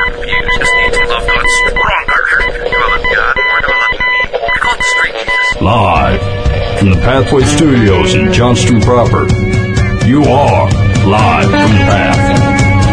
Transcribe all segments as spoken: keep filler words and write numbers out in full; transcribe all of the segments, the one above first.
more confused. Just need to love God stronger. Do I love God more? Do I love me? We call it the street Jesus. Live from the Pathway Studios in Johnston proper. You are live from the Path.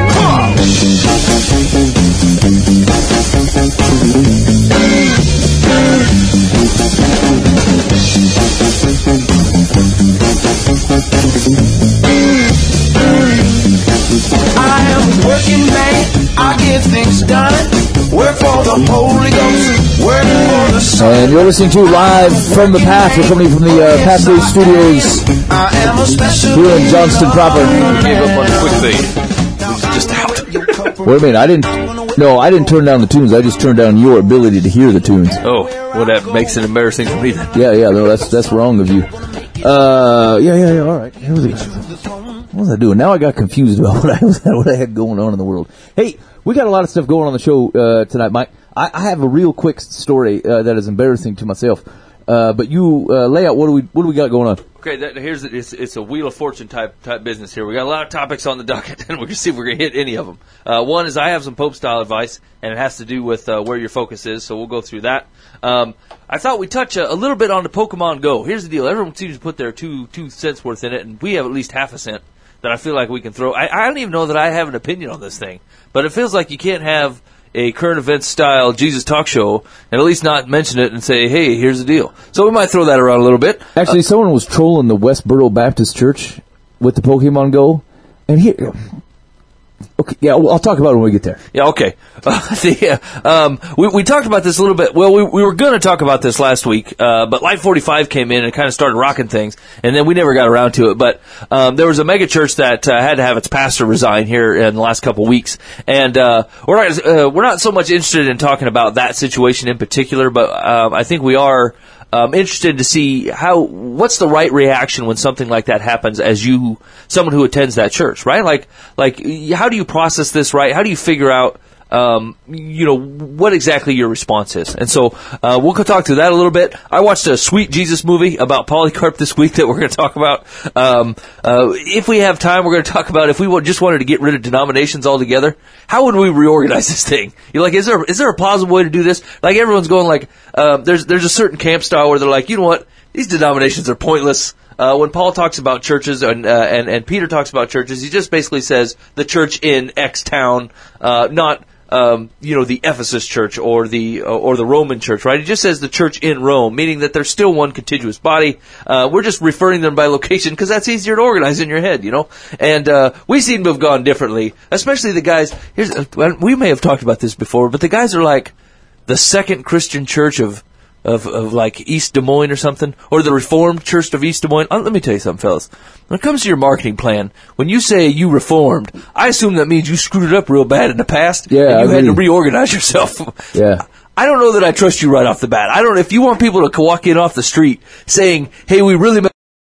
I am a working man, I get things done. Work for the Holy Ghost, work for the Son. And you're listening to Live from the Path. We're coming from the uh, Pathway Studios I am a special here in Johnston proper. We gave up on the quick fade. We was just out. Wait a minute, I didn't... No, I didn't turn down the tunes. I just turned down your ability to hear the tunes. Oh, well, that makes it embarrassing for me then. Yeah, yeah, no, that's that's wrong of you. Uh, yeah, yeah, yeah, all right. Here we go. What was I doing? Now I got confused about what I, was, what I had going on in the world. Hey, we got a lot of stuff going on the show uh, tonight, Mike. I, I have a real quick story uh, that is embarrassing to myself. Uh, but you uh, lay out what do we what do we got going on? Okay, that, here's it's, it's a Wheel of Fortune type type business here. We got a lot of topics on the docket, and we're gonna see if we're gonna hit any of them. Uh, one is I have some Pope style advice, and it has to do with uh, where your focus is. So we'll go through that. Um, I thought we'd touch a, a little bit on the Pokemon Go. Here's the deal: everyone seems to put their two two cents worth in it, and we have at least half a cent that I feel like we can throw. I, I don't even know that I have an opinion on this thing, but it feels like you can't have a current events style Jesus talk show and at least not mention it and say, hey, here's the deal. So we might throw that around a little bit. Actually, uh, someone was trolling the Westboro Baptist Church with the Pokemon Go, and here... Okay, yeah, well, I'll talk about it when we get there. Yeah, okay. Uh, the, uh, um, we, we talked about this a little bit. Well, we, we were going to talk about this last week, uh, but Light forty-five came in and kind of started rocking things, and then we never got around to it. But um, there was a mega church that uh, had to have its pastor resign here in the last couple of weeks, and uh, we're not uh, we're not so much interested in talking about that situation in particular, but um, I think we are. Um, interested to see how, what's the right reaction when something like that happens as you, someone who attends that church, right? Like, like, how do you process this, right? How do you figure out, um, you know, what exactly your response is? And so, uh, we'll talk through that a little bit. I watched a Sweet Jesus movie about Polycarp this week that we're going to talk about. Um, uh, if we have time, we're going to talk about if we just wanted to get rid of denominations altogether, how would we reorganize this thing? You're like, is there, is there a plausible way to do this? Like, everyone's going like, um, there's, there's a certain camp style where they're like, you know what? These denominations are pointless. Uh, when Paul talks about churches and, uh, and, and Peter talks about churches, he just basically says the church in X town, uh, not, Um, you know, the Ephesus church or the uh, or the Roman church, right? It just says the church in Rome, meaning that they're still one contiguous body. Uh, we're just referring them by location because that's easier to organize in your head, you know? And uh, we seem to have gone differently, especially the guys. Here's uh, we may have talked about this before, but the guys are like the second Christian church of Of, of like East Des Moines or something, or the Reformed Church of East Des Moines. Uh, let me tell you something, fellas. When it comes to your marketing plan, when you say you reformed, I assume that means you screwed it up real bad in the past, yeah, and you I had mean, to reorganize yourself. Yeah. I don't know that I trust you right off the bat. I don't. If you want people to walk in off the street saying, "Hey, we really." Ma-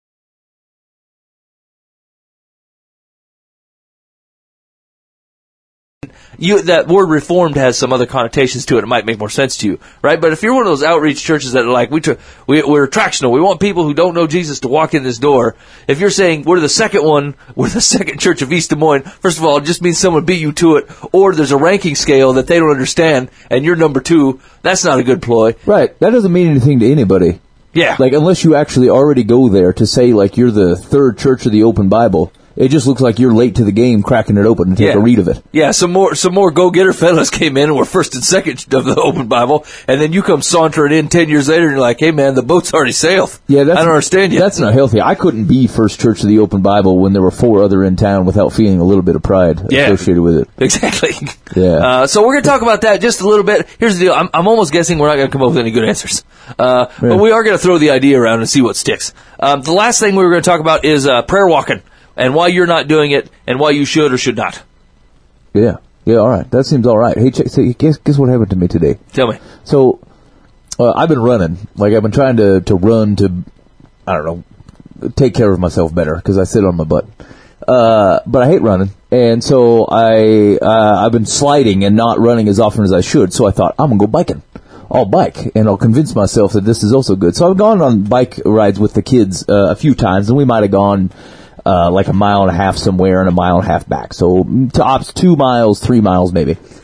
You, that word reformed has some other connotations to it. It might make more sense to you, right? But if you're one of those outreach churches that are like, we tr- we, we're attractional, we want people who don't know Jesus to walk in this door. If you're saying, we're the second one, we're the second church of East Des Moines, first of all, it just means someone beat you to it, or there's a ranking scale that they don't understand, and you're number two. That's not a good ploy. Right. That doesn't mean anything to anybody. Yeah. Like, unless you actually already go there to say, like, you're the third church of the open Bible. It just looks like you're late to the game cracking it open and take yeah. a read of it. Yeah, some more some more go-getter fellas came in and were first and second of the open Bible, and then you come sauntering in ten years later and you're like, hey man, the boat's already sailed. Yeah, that's, I don't understand you. That's not healthy. I couldn't be first church of the open Bible when there were four other in town without feeling a little bit of pride yeah. associated with it. Exactly. Yeah. Uh, so we're going to talk about that just a little bit. Here's the deal. I'm, I'm almost guessing we're not going to come up with any good answers. Uh, yeah. But we are going to throw the idea around and see what sticks. Um, the last thing we were going to talk about is uh, prayer walking. And why you're not doing it, and why you should or should not. Yeah, yeah, all right. That seems all right. Hey, check, so guess guess what happened to me today? Tell me. So, uh, I've been running. Like, I've been trying to, to run to, I don't know, take care of myself better, because I sit on my butt. Uh, but I hate running, and so I, uh, I've been sliding and not running as often as I should, so I thought, I'm going to go biking. I'll bike, and I'll convince myself that this is also good. So I've gone on bike rides with the kids uh, a few times, and we might have gone Uh, like a mile and a half somewhere and a mile and a half back. So tops two miles, three miles maybe.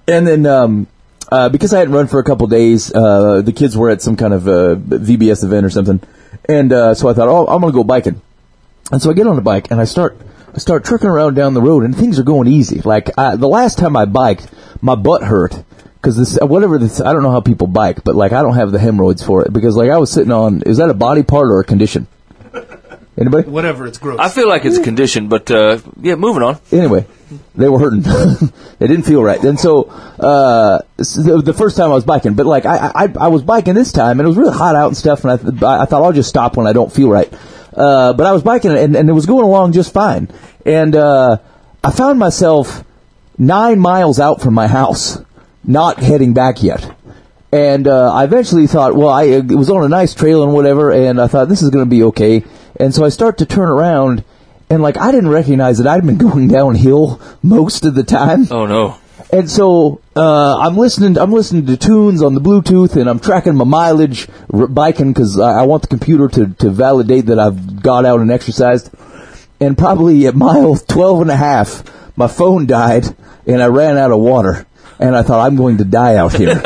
And then, um, uh, because I hadn't run for a couple days, uh, the kids were at some kind of uh, V B S event or something. And uh, so I thought, oh, I'm going to go biking. And so I get on the bike and I start I start trucking around down the road, and things are going easy. Like, I, the last time I biked, my butt hurt. Because this, whatever this, I don't know how people bike, but like, I don't have the hemorrhoids for it. Because like, I was sitting on, is that a body part or a condition? Anybody? Whatever, it's gross. I feel like it's a condition, but uh, yeah, moving on. Anyway, they were hurting. They didn't feel right. And so, uh, so the first time I was biking, but like, I, I, I was biking this time, and it was really hot out and stuff, and I, I thought I'll just stop when I don't feel right. Uh, but I was biking, and, and it was going along just fine. And, uh, I found myself nine miles out from my house, not heading back yet. And, uh, I eventually thought, well, I, it was on a nice trail and whatever, and I thought this is going to be okay. And so I start to turn around, and like, I didn't recognize that I'd been going downhill most of the time. Oh no. And so, uh, I'm listening, I'm listening to tunes on the Bluetooth, and I'm tracking my mileage, r- biking, cause I, I want the computer to, to validate that I've got out and exercised. And probably at mile twelve and a half, my phone died, and I ran out of water. And I thought, I'm going to die out here.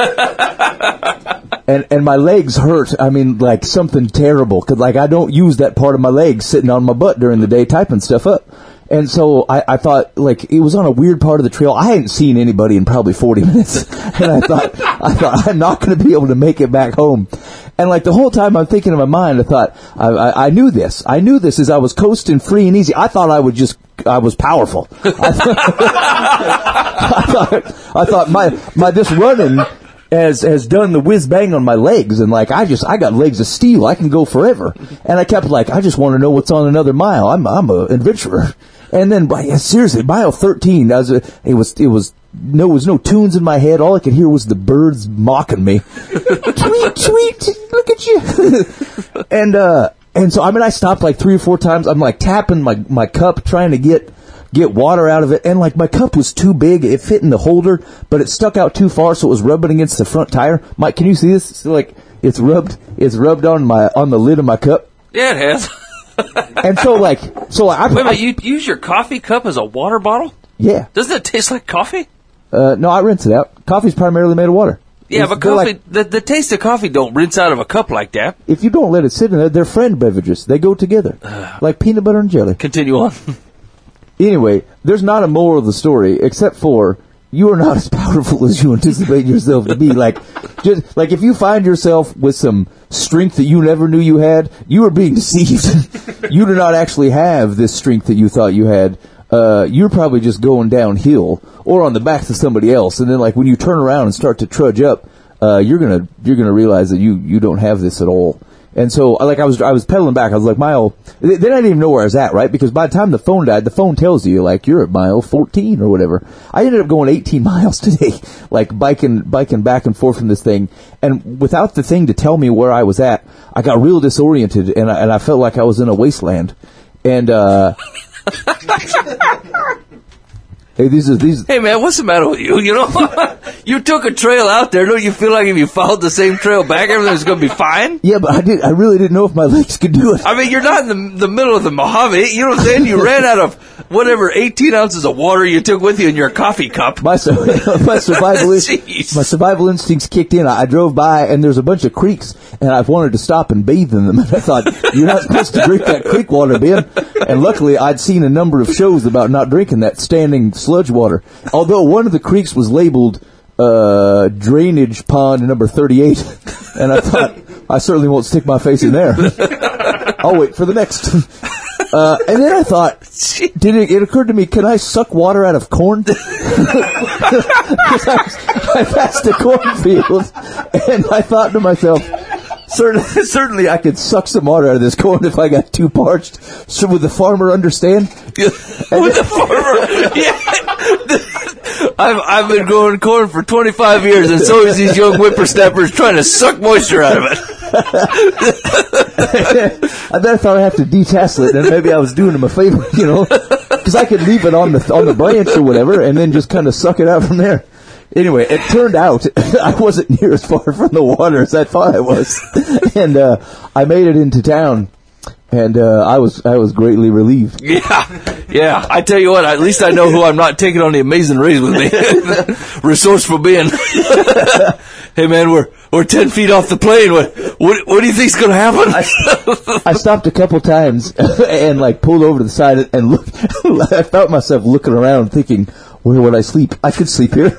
and, and my legs hurt. I mean, like something terrible. Cause like, I don't use that part of my legs sitting on my butt during the day typing stuff up. And so I, I thought, like, it was on a weird part of the trail. I hadn't seen anybody in probably forty minutes. And I thought, I thought, I'm not going to be able to make it back home. And like the whole time I'm thinking in my mind, I thought, I, I, I knew this. I knew this as I was coasting free and easy. I thought I would just, I was powerful. I thought, I thought, I thought my, my, this running has, has done the whiz bang on my legs. And like, I just, I got legs of steel. I can go forever. And I kept like, I just want to know what's on another mile. I'm, I'm an adventurer. And then, yeah, seriously, mile thirteen, that was a, it was, it was, no, there was no tunes in my head. All I could hear was the birds mocking me. Tweet, tweet, look at you. and, uh, and so, I mean, I stopped like three or four times. I'm like tapping my, my cup, trying to get, get water out of it. And like, my cup was too big. It fit in the holder, but it stuck out too far, so it was rubbing against the front tire. Mike, can you see this? It's like, it's rubbed, it's rubbed on my, on the lid of my cup. Yeah, it has. And so, like, so I... Wait a minute, you use your coffee cup as a water bottle? Yeah. Doesn't it taste like coffee? Uh, no, I rinse it out. Coffee's primarily made of water. Yeah, It's- but they're coffee, like- the, the taste of coffee don't rinse out of a cup like that. if you don't let it sit in there, they're friend beverages. They go together. Like peanut butter and jelly. Continue on. Anyway, there's not a moral of the story, except for you are not as powerful as you anticipate yourself to be. Like, just like if you find yourself with some strength that you never knew you had, you are being deceived. You do not actually have this strength that you thought you had. Uh, you're probably just going downhill or on the backs of somebody else. And then, like, when you turn around and start to trudge up, uh, you're gonna you're gonna realize that you you don't have this at all. And so, like, I was, I was pedaling back. I was like, mile, they didn't even know where I was at, right? Because by the time the phone died, the phone tells you, like, you're at mile fourteen or whatever. I ended up going eighteen miles today, like, biking, biking back and forth from this thing. And without the thing to tell me where I was at, I got real disoriented, and I, and I felt like I was in a wasteland. And, uh, hey, these are, these, Hey, man, what's the matter with you? You know, you took a trail out there. Don't you feel like if you followed the same trail back, everything's going to be fine? yeah, but I did, I really didn't know if my legs could do it. I mean, you're not in the, the middle of the Mojave. You know what I'm saying? You ran out of whatever eighteen ounces of water you took with you in your coffee cup. My, su- my survival Jeez. my survival instincts kicked in. I, I drove by, and there's a bunch of creeks, and I've wanted to stop and bathe in them. And I thought, you're not supposed to drink that creek water, Ben. And luckily, I'd seen a number of shows about not drinking that standing sludge water. Although one of the creeks was labeled uh, drainage pond number thirty-eight, and I thought, I certainly won't stick my face in there. I'll wait for the next. Uh, and then I thought, did it, it occurred to me, can I suck water out of corn? Because I, I passed a cornfield, and I thought to myself, certainly, certainly I could suck some water out of this corn if I got too parched. So would the farmer understand? With the farmer, yeah. I've I've been growing corn for twenty-five years, and so is these young whippersnappers trying to suck moisture out of it. And then I thought I'd have to detassel it, and maybe I was doing him a favor, you know, because I could leave it on the on the branch or whatever, and then just kind of suck it out from there. Anyway, it turned out I wasn't near as far from the water as I thought I was, and uh, I made it into town. And uh, I was I was greatly relieved. Yeah, yeah. I tell you what, at least I know who I'm not taking on the Amazing Race with me. Resourceful Ben. Hey man, we're we're ten feet off the plane. What what, what do you think's going to happen? I, I stopped a couple times and like pulled over to the side and looked. I felt myself looking around, thinking, where would I sleep? I could sleep here.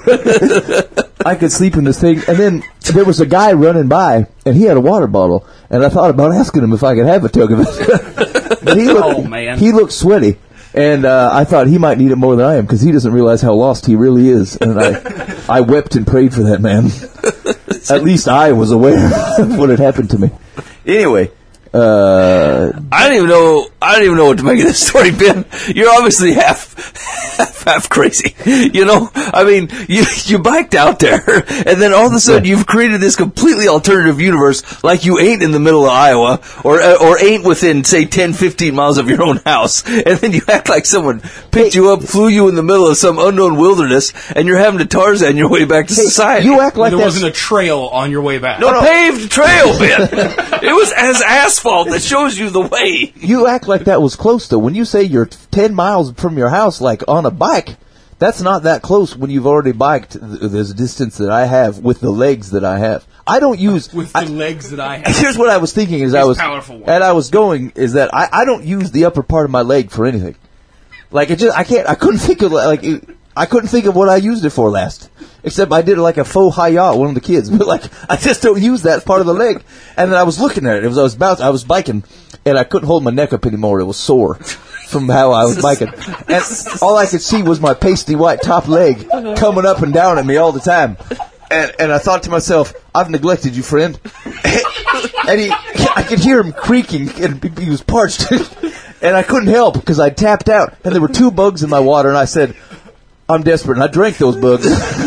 I could sleep in this thing. And then there was a guy running by, and he had a water bottle. And I thought about asking him if I could have a tug of it. But he looked, oh, man. He looked sweaty. And uh, I thought he might need it more than I am, because he doesn't realize how lost he really is. And I, I wept and prayed for that man. At least I was aware of what had happened to me. Anyway. Uh, I don't even know. I don't even know what to make of this story, Ben. You're obviously half, half, half crazy. You know, I mean, you you biked out there, and then all of a sudden you've created this completely alternative universe, like you ain't in the middle of Iowa, or or ain't within say ten, fifteen miles of your own house, and then you act like someone picked you up, flew you in the middle of some unknown wilderness, and you're having to Tarzan your way back to hey, society. You act like there that's, wasn't a trail on your way back. no, a paved trail, Ben. It was as asphalt that shows you the way. You act like that was close, though. When you say you're ten miles from your house, like on a bike, that's not that close when you've already biked th- this distance that I have with the legs that I have. I don't use... With the I, legs that I have. Here's what I was thinking is It's I was... powerful one. And I was going is that I, I don't use the upper part of my leg for anything. Like, it just... I can't... I couldn't think of... Like, it, I couldn't think of what I used it for last. Except I did like a faux hi-ya, one of the kids. But like, I just don't use that part of the leg. And then I was looking at it. It was, I was about, I was biking, and I couldn't hold my neck up anymore. It was sore from how I was biking. And all I could see was my pasty white top leg coming up and down at me all the time. And, and I thought to myself, I've neglected you, friend. And he, I could hear him creaking, and he was parched. And I couldn't help because I tapped out. And there were two bugs in my water, and I said, I'm desperate, and I drank those bugs.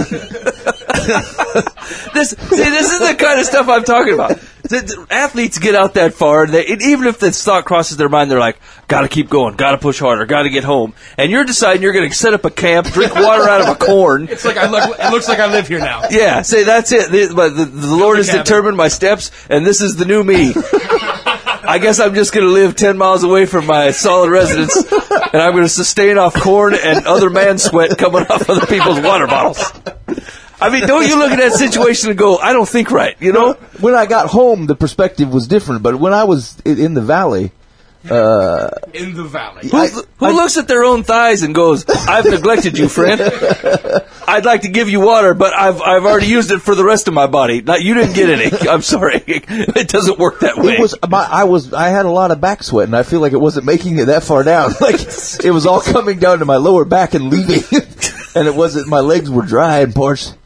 This, see, this is the kind of stuff I'm talking about. The, the athletes get out that far, they, and even if this thought crosses their mind, they're like, gotta keep going, gotta push harder, gotta get home. And you're deciding you're going to set up a camp, drink water out of a corn. It's like I look, it looks like I live here now. Yeah, say that's it. The, but the, the Lord has cabin. determined my steps, and this is the new me. I guess I'm just going to live ten miles away from my solid residence, and I'm going to sustain off corn and other man sweat coming off other people's water bottles. I mean, don't you look at that situation and go, I don't think right, you know? When I got home, the perspective was different, but when I was in in the valley... Uh, in the valley. Who, I- who I- looks at their own thighs and goes, I've neglected you, friend. I'd like to give you water, but I've I've already used it for the rest of my body. Not, you didn't get any. I'm sorry. It doesn't work that way. It was my, I was I had a lot of back sweat, and I feel like it wasn't making it that far down. Like it was all coming down to my lower back and leaving, and it wasn't. My legs were dry and parched.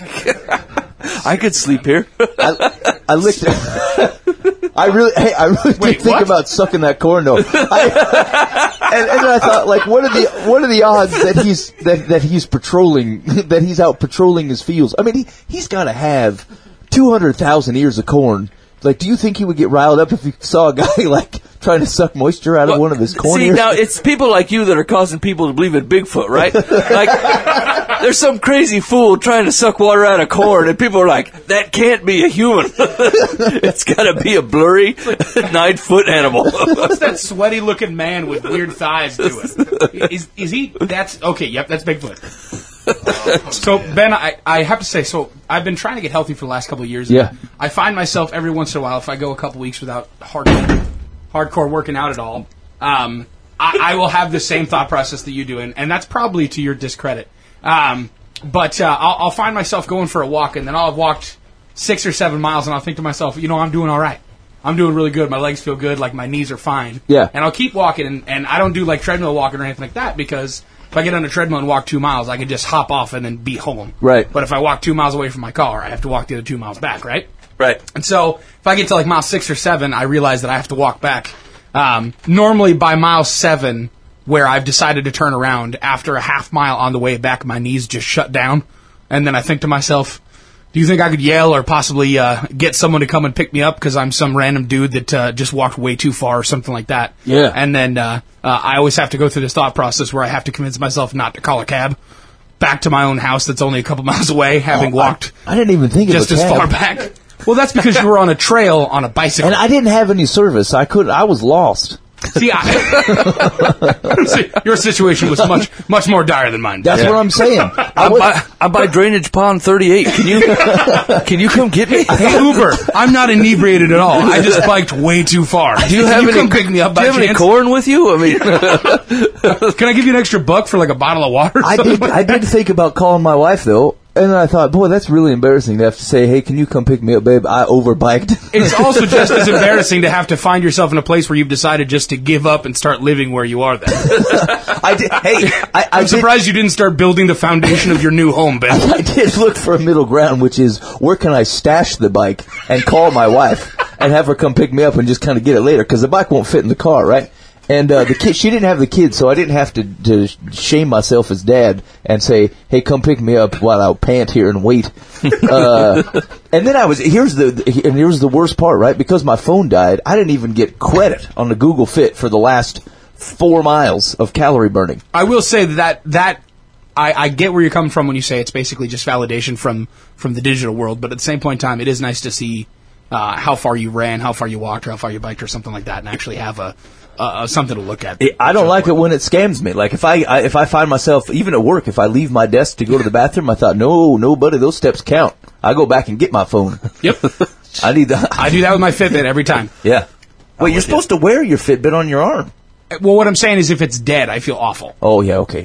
I could sleep here. I, I licked. I really, hey, I really Wait, did think what? about sucking that corn though. I, and, and then I thought, like, what are the what are the odds that he's that, that he's patrolling that he's out patrolling his fields? I mean, he he's got to have two hundred thousand ears of corn. Like, do you think he would get riled up if he saw a guy like trying to suck moisture out of Well, one of his corn See, ears? now it's people like you that are causing people to believe in Bigfoot, right? Like, there's some crazy fool trying to suck water out of corn, and people are like, that can't be a human. It's got to be a blurry nine-foot animal. What's that sweaty-looking man with weird thighs doing? Is is he? That's okay. Yep, that's Bigfoot. So Ben, I, I have to say, so I've been trying to get healthy for the last couple of years. Yeah. I find myself every once in a while, if I go a couple weeks without hard, hardcore working out at all, um, I, I will have the same thought process that you do, and, and that's probably to your discredit. Um, but uh, I'll, I'll find myself going for a walk, and then I'll have walked six or seven miles, and I'll think to myself, you know, I'm doing all right. I'm doing really good. My legs feel good. Like, my knees are fine. Yeah. And I'll keep walking, and, and I don't do, like, treadmill walking or anything like that, because if I get on a treadmill and walk two miles, I can just hop off and then be home. Right. But if I walk two miles away from my car, I have to walk the other two miles back, right? Right. And so if I get to, like, mile six or seven, I realize that I have to walk back. Um, normally by mile seven, where I've decided to turn around, after a half mile on the way back, my knees just shut down. And then I think to myself, do you think I could yell or possibly uh, get someone to come and pick me up because I'm some random dude that uh, just walked way too far or something like that? Yeah. And then uh, uh, I always have to go through this thought process where I have to convince myself not to call a cab back to my own house that's only a couple miles away, having Oh, walked I, I didn't even think just of a as cab. far back. Well, that's because you were on a trail on a bicycle. And I didn't have any service. I could. I was lost. See, I, see, your situation was much, much more dire than mine. That's what I'm saying. I I'm was, by, I'm by Drainage Pond thirty-eight. Can you can you come get me? Hey, Uber, I'm not inebriated at all. I just biked way too far. Do you have Can any? come pick me up do by you have any chance? corn with you? I mean, Can I give you an extra buck for like a bottle of water? or I something? did. I did think about calling my wife though, and then I thought, boy, that's really embarrassing to have to say, "Hey, can you come pick me up, babe? I overbiked." It's also just as embarrassing to have to find yourself in a place where you've decided just to give up and start living where you are then. I did. Hey, I, I I'm did, surprised you didn't start building the foundation of your new home, Ben. I did look for a middle ground, which is where can I stash the bike and call my wife and have her come pick me up and just kind of get it later because the bike won't fit in the car, right? And uh, the kid, she didn't have the kids, so I didn't have to, to shame myself as dad and say, "Hey, come pick me up while I pant here and wait." Uh, and then I was here's the and here's the worst part, right? Because my phone died, I didn't even get credit on the Google Fit for the last four miles of calorie burning. I will say that that I, I get where you're coming from when you say it's basically just validation from from the digital world, but at the same point in time, it is nice to see uh, how far you ran, how far you walked, or how far you biked, or something like that, and actually have a uh, something to look at. I don't like it when it scams me. Like if I, I if I find myself even at work, if I leave my desk to go to the bathroom, I thought, no, no, buddy, those steps count. I go back and get my phone. Yep, I need that. I do that with my Fitbit every time. Yeah. Wait, you're supposed to wear your Fitbit on your arm. Well, what I'm saying is, if it's dead, I feel awful. Oh yeah, okay.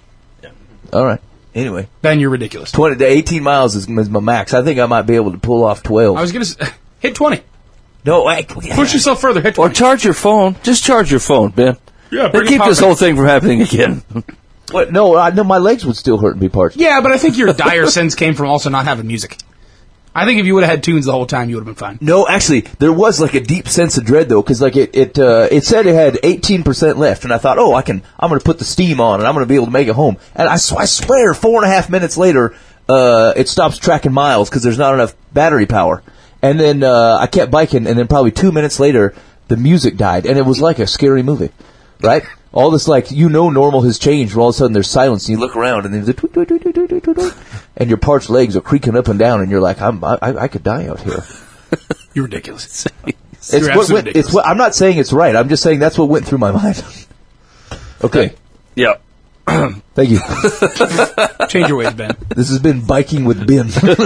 All right. Anyway, Ben, you're ridiculous. twenty to eighteen miles is, is my max. I think I might be able to pull off twelve. I was gonna s- hit twenty. no, I, Push yourself further. Hit or twenty. charge your phone. Just charge your phone, Ben. Yeah, It'll keep this whole thing from happening again. what? No, I know my legs would still hurt and be parched. Yeah, but I think your dire sense came from also not having music. I think if you would have had tunes the whole time, you would have been fine. No, actually, there was like a deep sense of dread though, because like it it uh, it said it had eighteen percent left, and I thought, oh, I can, I'm going to put the steam on, and I'm going to be able to make it home. And I, sw- I swear, four and a half minutes later, uh, it stops tracking miles because there's not enough battery power. And then uh, I kept biking, and then probably two minutes later, the music died, and it was like a scary movie, right? All this, like, you know, normal has changed, where all of a sudden there's silence, and you look around, and there's a tweet, tweet, tweet, tweet, tweet, tweet, tweet, and your parched legs are creaking up and down, and you're like, I'm, I, I could die out here. You're ridiculous. It's You're what absolutely went, ridiculous. it's what, I'm not saying it's right. I'm just saying that's what went through my mind. Okay. Yeah. Thank you. Change your ways, Ben. This has been biking with Ben.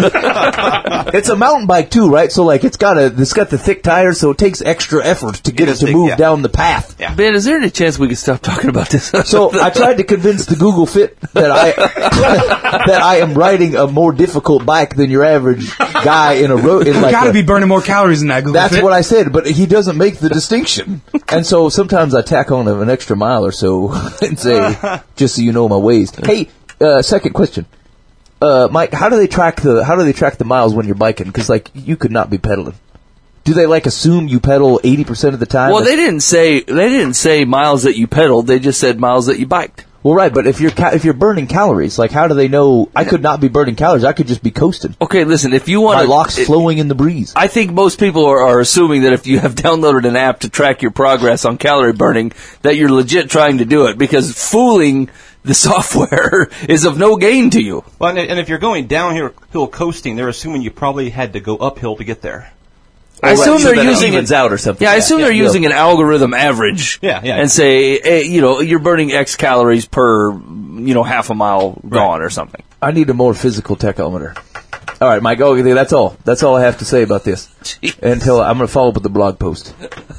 It's a mountain bike too, right? So like it's got a it's got the thick tires, so it takes extra effort to get it does to take- move yeah. down the path. Yeah. Ben, is there any chance we could stop talking about this? So I tried to convince the Google Fit that I that I am riding a more difficult bike than your average guy in a road. In You like gotta a- be burning more calories than that, Google That's Fit. what I said, but he doesn't make the distinction. And so sometimes I tack on an extra mile or so and say, just so you know my ways. Hey, uh, second question. Uh, Mike, how do they track the, how do they track the miles when you're biking? Cause like, you could not be pedaling. Do they like assume you pedal eighty percent of the time? Well, they didn't say they didn't say miles that you pedaled. They just said miles that you biked. Well, right, but if you're, ca- if you're burning calories, like how do they know? I could not be burning calories. I could just be coasting. Okay, listen. If you want My locks flowing in the breeze. I think most people are, are assuming that if you have downloaded an app to track your progress on calorie burning, that you're legit trying to do it, because fooling the software is of no gain to you. Well, and, and if you're going downhill coasting, they're assuming you probably had to go uphill to get there. I assume so they're that it using evens it out or something. Yeah, I assume they're yeah. using an algorithm average. Yeah, yeah. And say, eh, you know, you're burning X calories per, you know, half a mile gone or something. I need a more physical tachometer. All right, Mike. Okay, that's all. That's all I have to say about this. Jeez. Until I'm going to follow up with the blog post.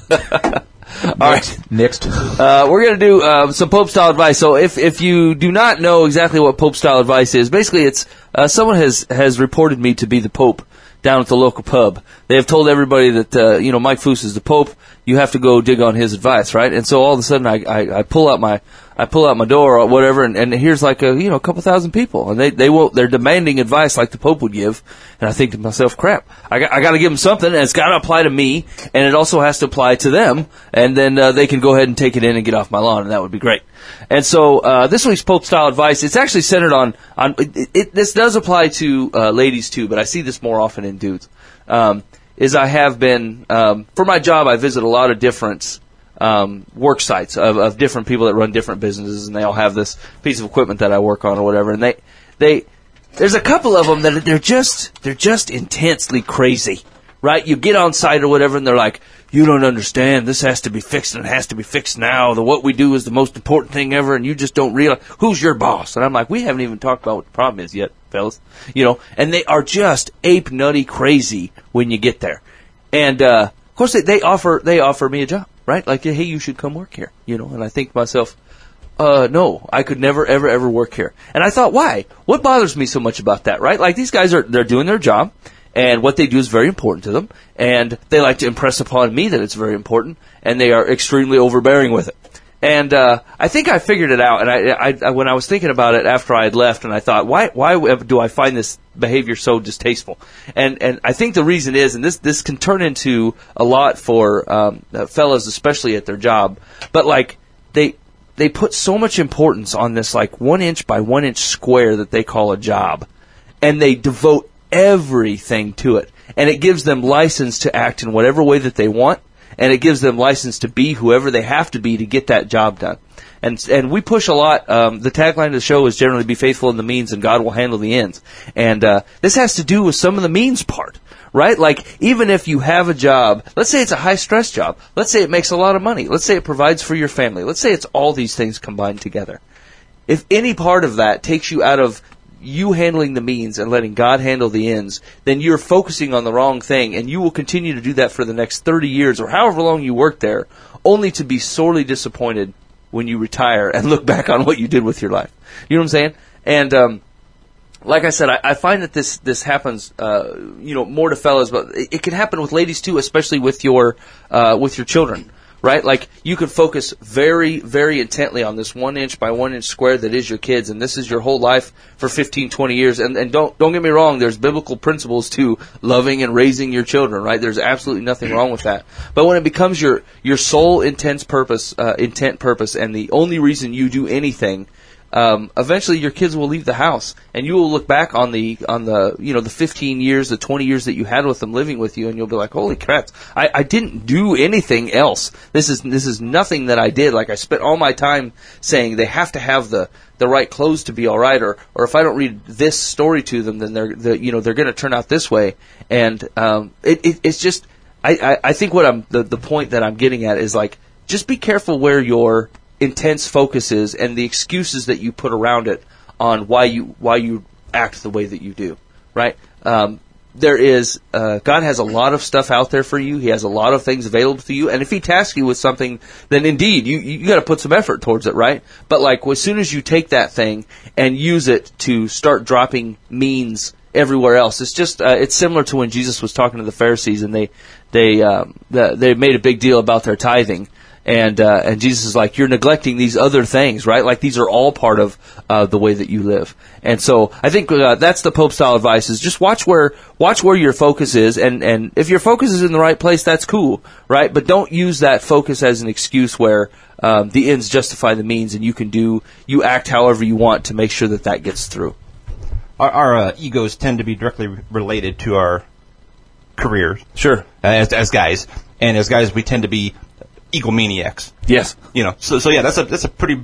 All right. Next. Uh, we're going to do uh, some Pope style advice. So if if you do not know exactly what Pope style advice is, basically it's uh, someone has has reported me to be the Pope down at the local pub. They have told everybody that uh, you know Mike Foose is the Pope. You have to go dig on his advice, right? And so all of a sudden I, I, I pull out my I pull out my door or whatever, and, and here's like a you know a couple thousand people, and they they won't they're demanding advice like the Pope would give, and I think to myself, crap, I got I got to give them something, and it's got to apply to me, and it also has to apply to them, and then uh, they can go ahead and take it in and get off my lawn, and that would be great. And so uh, this week's Pope style advice, it's actually centered on on it, it, this does apply to uh, ladies too, but I see this more often in dudes. Um, is I have been um, for my job, I visit a lot of different um, work sites of, of different people that run different businesses, and they all have this piece of equipment that I work on or whatever. And they, they, there's a couple of them that they're just, they're just intensely crazy, right? You get on site or whatever, and they're like, you don't understand. This has to be fixed, and it has to be fixed now. The what we do is the most important thing ever, and you just don't realize. Who's your boss? And I'm like, we haven't even talked about what the problem is yet, fellas. You know, and they are just ape nutty crazy when you get there. And uh, of course, they, they offer they offer me a job, right? Like, hey, you should come work here. You know, and I think to myself, uh, no, I could never, ever, ever work here. And I thought, why? What bothers me so much about that, right? Like, these guys are they're doing their job. And what they do is very important to them, and they like to impress upon me that it's very important, and they are extremely overbearing with it. And uh, I think I figured it out, and I, I, I, when I was thinking about it after I had left, and I thought, why why do I find this behavior so distasteful? And and I think the reason is, and this, this can turn into a lot for um, fellas, especially at their job, but like they they put so much importance on this like one inch by one inch square that they call a job, and they devote everything to it, and it gives them license to act in whatever way that they want, and it gives them license to be whoever they have to be to get that job done. And and we push a lot. Um, the tagline of the show is generally "Be faithful in the means, and God will handle the ends." And uh, this has to do with some of the means part, right? Like, even if you have a job, let's say it's a high stress job, let's say it makes a lot of money, let's say it provides for your family, let's say it's all these things combined together. If any part of that takes you out of you handling the means and letting God handle the ends, then you're focusing on the wrong thing, and you will continue to do that for the next thirty years or however long you work there, only to be sorely disappointed when you retire and look back on what you did with your life. You know what I'm saying? And um, like I said, I, I find that this this happens, uh, you know, more to fellas, but it, it can happen with ladies too, especially with your uh, with your children. Right? Like, you can focus very, very intently on this one inch by one inch square that is your kids, and this is your whole life for fifteen, twenty years. And, and don't, don't get me wrong, there's biblical principles to loving and raising your children, right? There's absolutely nothing wrong with that. But when it becomes your, your sole intense purpose, uh, intent purpose, and the only reason you do anything, Um, eventually your kids will leave the house, and you will look back on the on the you know the fifteen years, the twenty years that you had with them living with you, and you'll be like, holy crap, I, I didn't do anything else. This is this is nothing that I did. Like, I spent all my time saying they have to have the, the right clothes to be all right, or or if I don't read this story to them, then they're the, you know they're going to turn out this way. And um, it, it it's just I, I, I think what I'm the the point that I'm getting at is, like, just be careful where your intense focus is and the excuses that you put around it on why you why you act the way that you do, right? Um, there is uh, God has a lot of stuff out there for you. He has a lot of things available to you, and if He tasks you with something, then indeed you you got to put some effort towards it, right? But like, as soon as you take that thing and use it to start dropping means everywhere else, it's just uh, it's similar to when Jesus was talking to the Pharisees, and they they um, the, they made a big deal about their tithing. And uh, and Jesus is like, you're neglecting these other things, right? Like, these are all part of uh, the way that you live. And so I think uh, that's the Pope style advice: is just watch where watch where your focus is, and, and if your focus is in the right place, that's cool, right? But don't use that focus as an excuse where um, the ends justify the means, and you can do you act however you want to make sure that that gets through. Our, our uh, egos tend to be directly related to our careers. Sure, uh, as as guys, and as guys, we tend to be egomaniacs. Yes. You know, so so yeah, that's a that's a pretty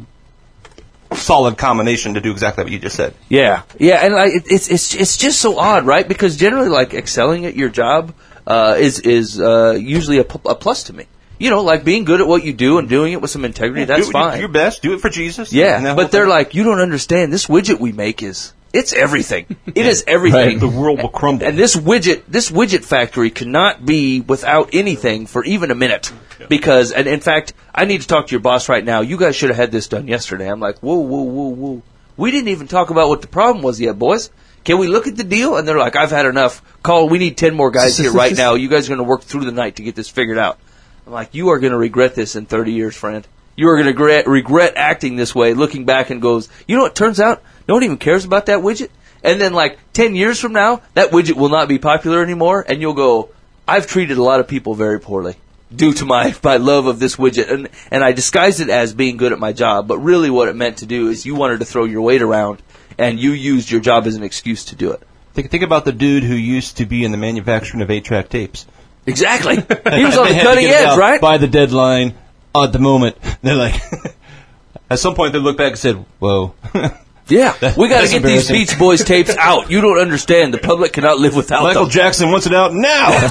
solid combination to do exactly what you just said. Yeah. Yeah, and like, it, it's it's it's just so odd, right? Because generally, like, excelling at your job uh, is is uh, usually a, p- a plus to me. You know, like, being good at what you do and doing it with some integrity, Yeah, that's do, fine. Do your best. Do it for Jesus. Yeah, but they're like, you don't understand. This widget we make is it's everything. It is everything. Right. The world will crumble. And this widget, this widget factory cannot be without anything for even a minute. Because, and in fact, I need to talk to your boss right now. You guys should have had this done yesterday. I'm like, whoa, whoa, whoa, whoa. We didn't even talk about what the problem was yet, boys. Can we look at the deal? And they're like, I've had enough. Call, we need ten more guys here right now. You guys are going to work through the night to get this figured out. I'm like, you are going to regret this in thirty years, friend. You are going to regret, regret acting this way, looking back and goes, you know what, turns out, no one even cares about that widget. And then, like, ten years from now, that widget will not be popular anymore, and you'll go, I've treated a lot of people very poorly due to my, my love of this widget. And, and I disguised it as being good at my job, but really what it meant to do is you wanted to throw your weight around, and you used your job as an excuse to do it. Think, think about the dude who used to be in the manufacturing of eight-track tapes. Exactly. He was on They the had to cutting get it edge, out right? by the deadline, at the moment. They're like, at some point they looked back and said, whoa, Yeah, we got to That's get these embarrassing. Beach Boys tapes out. You don't understand. The public cannot live without Michael them. Jackson wants it out now.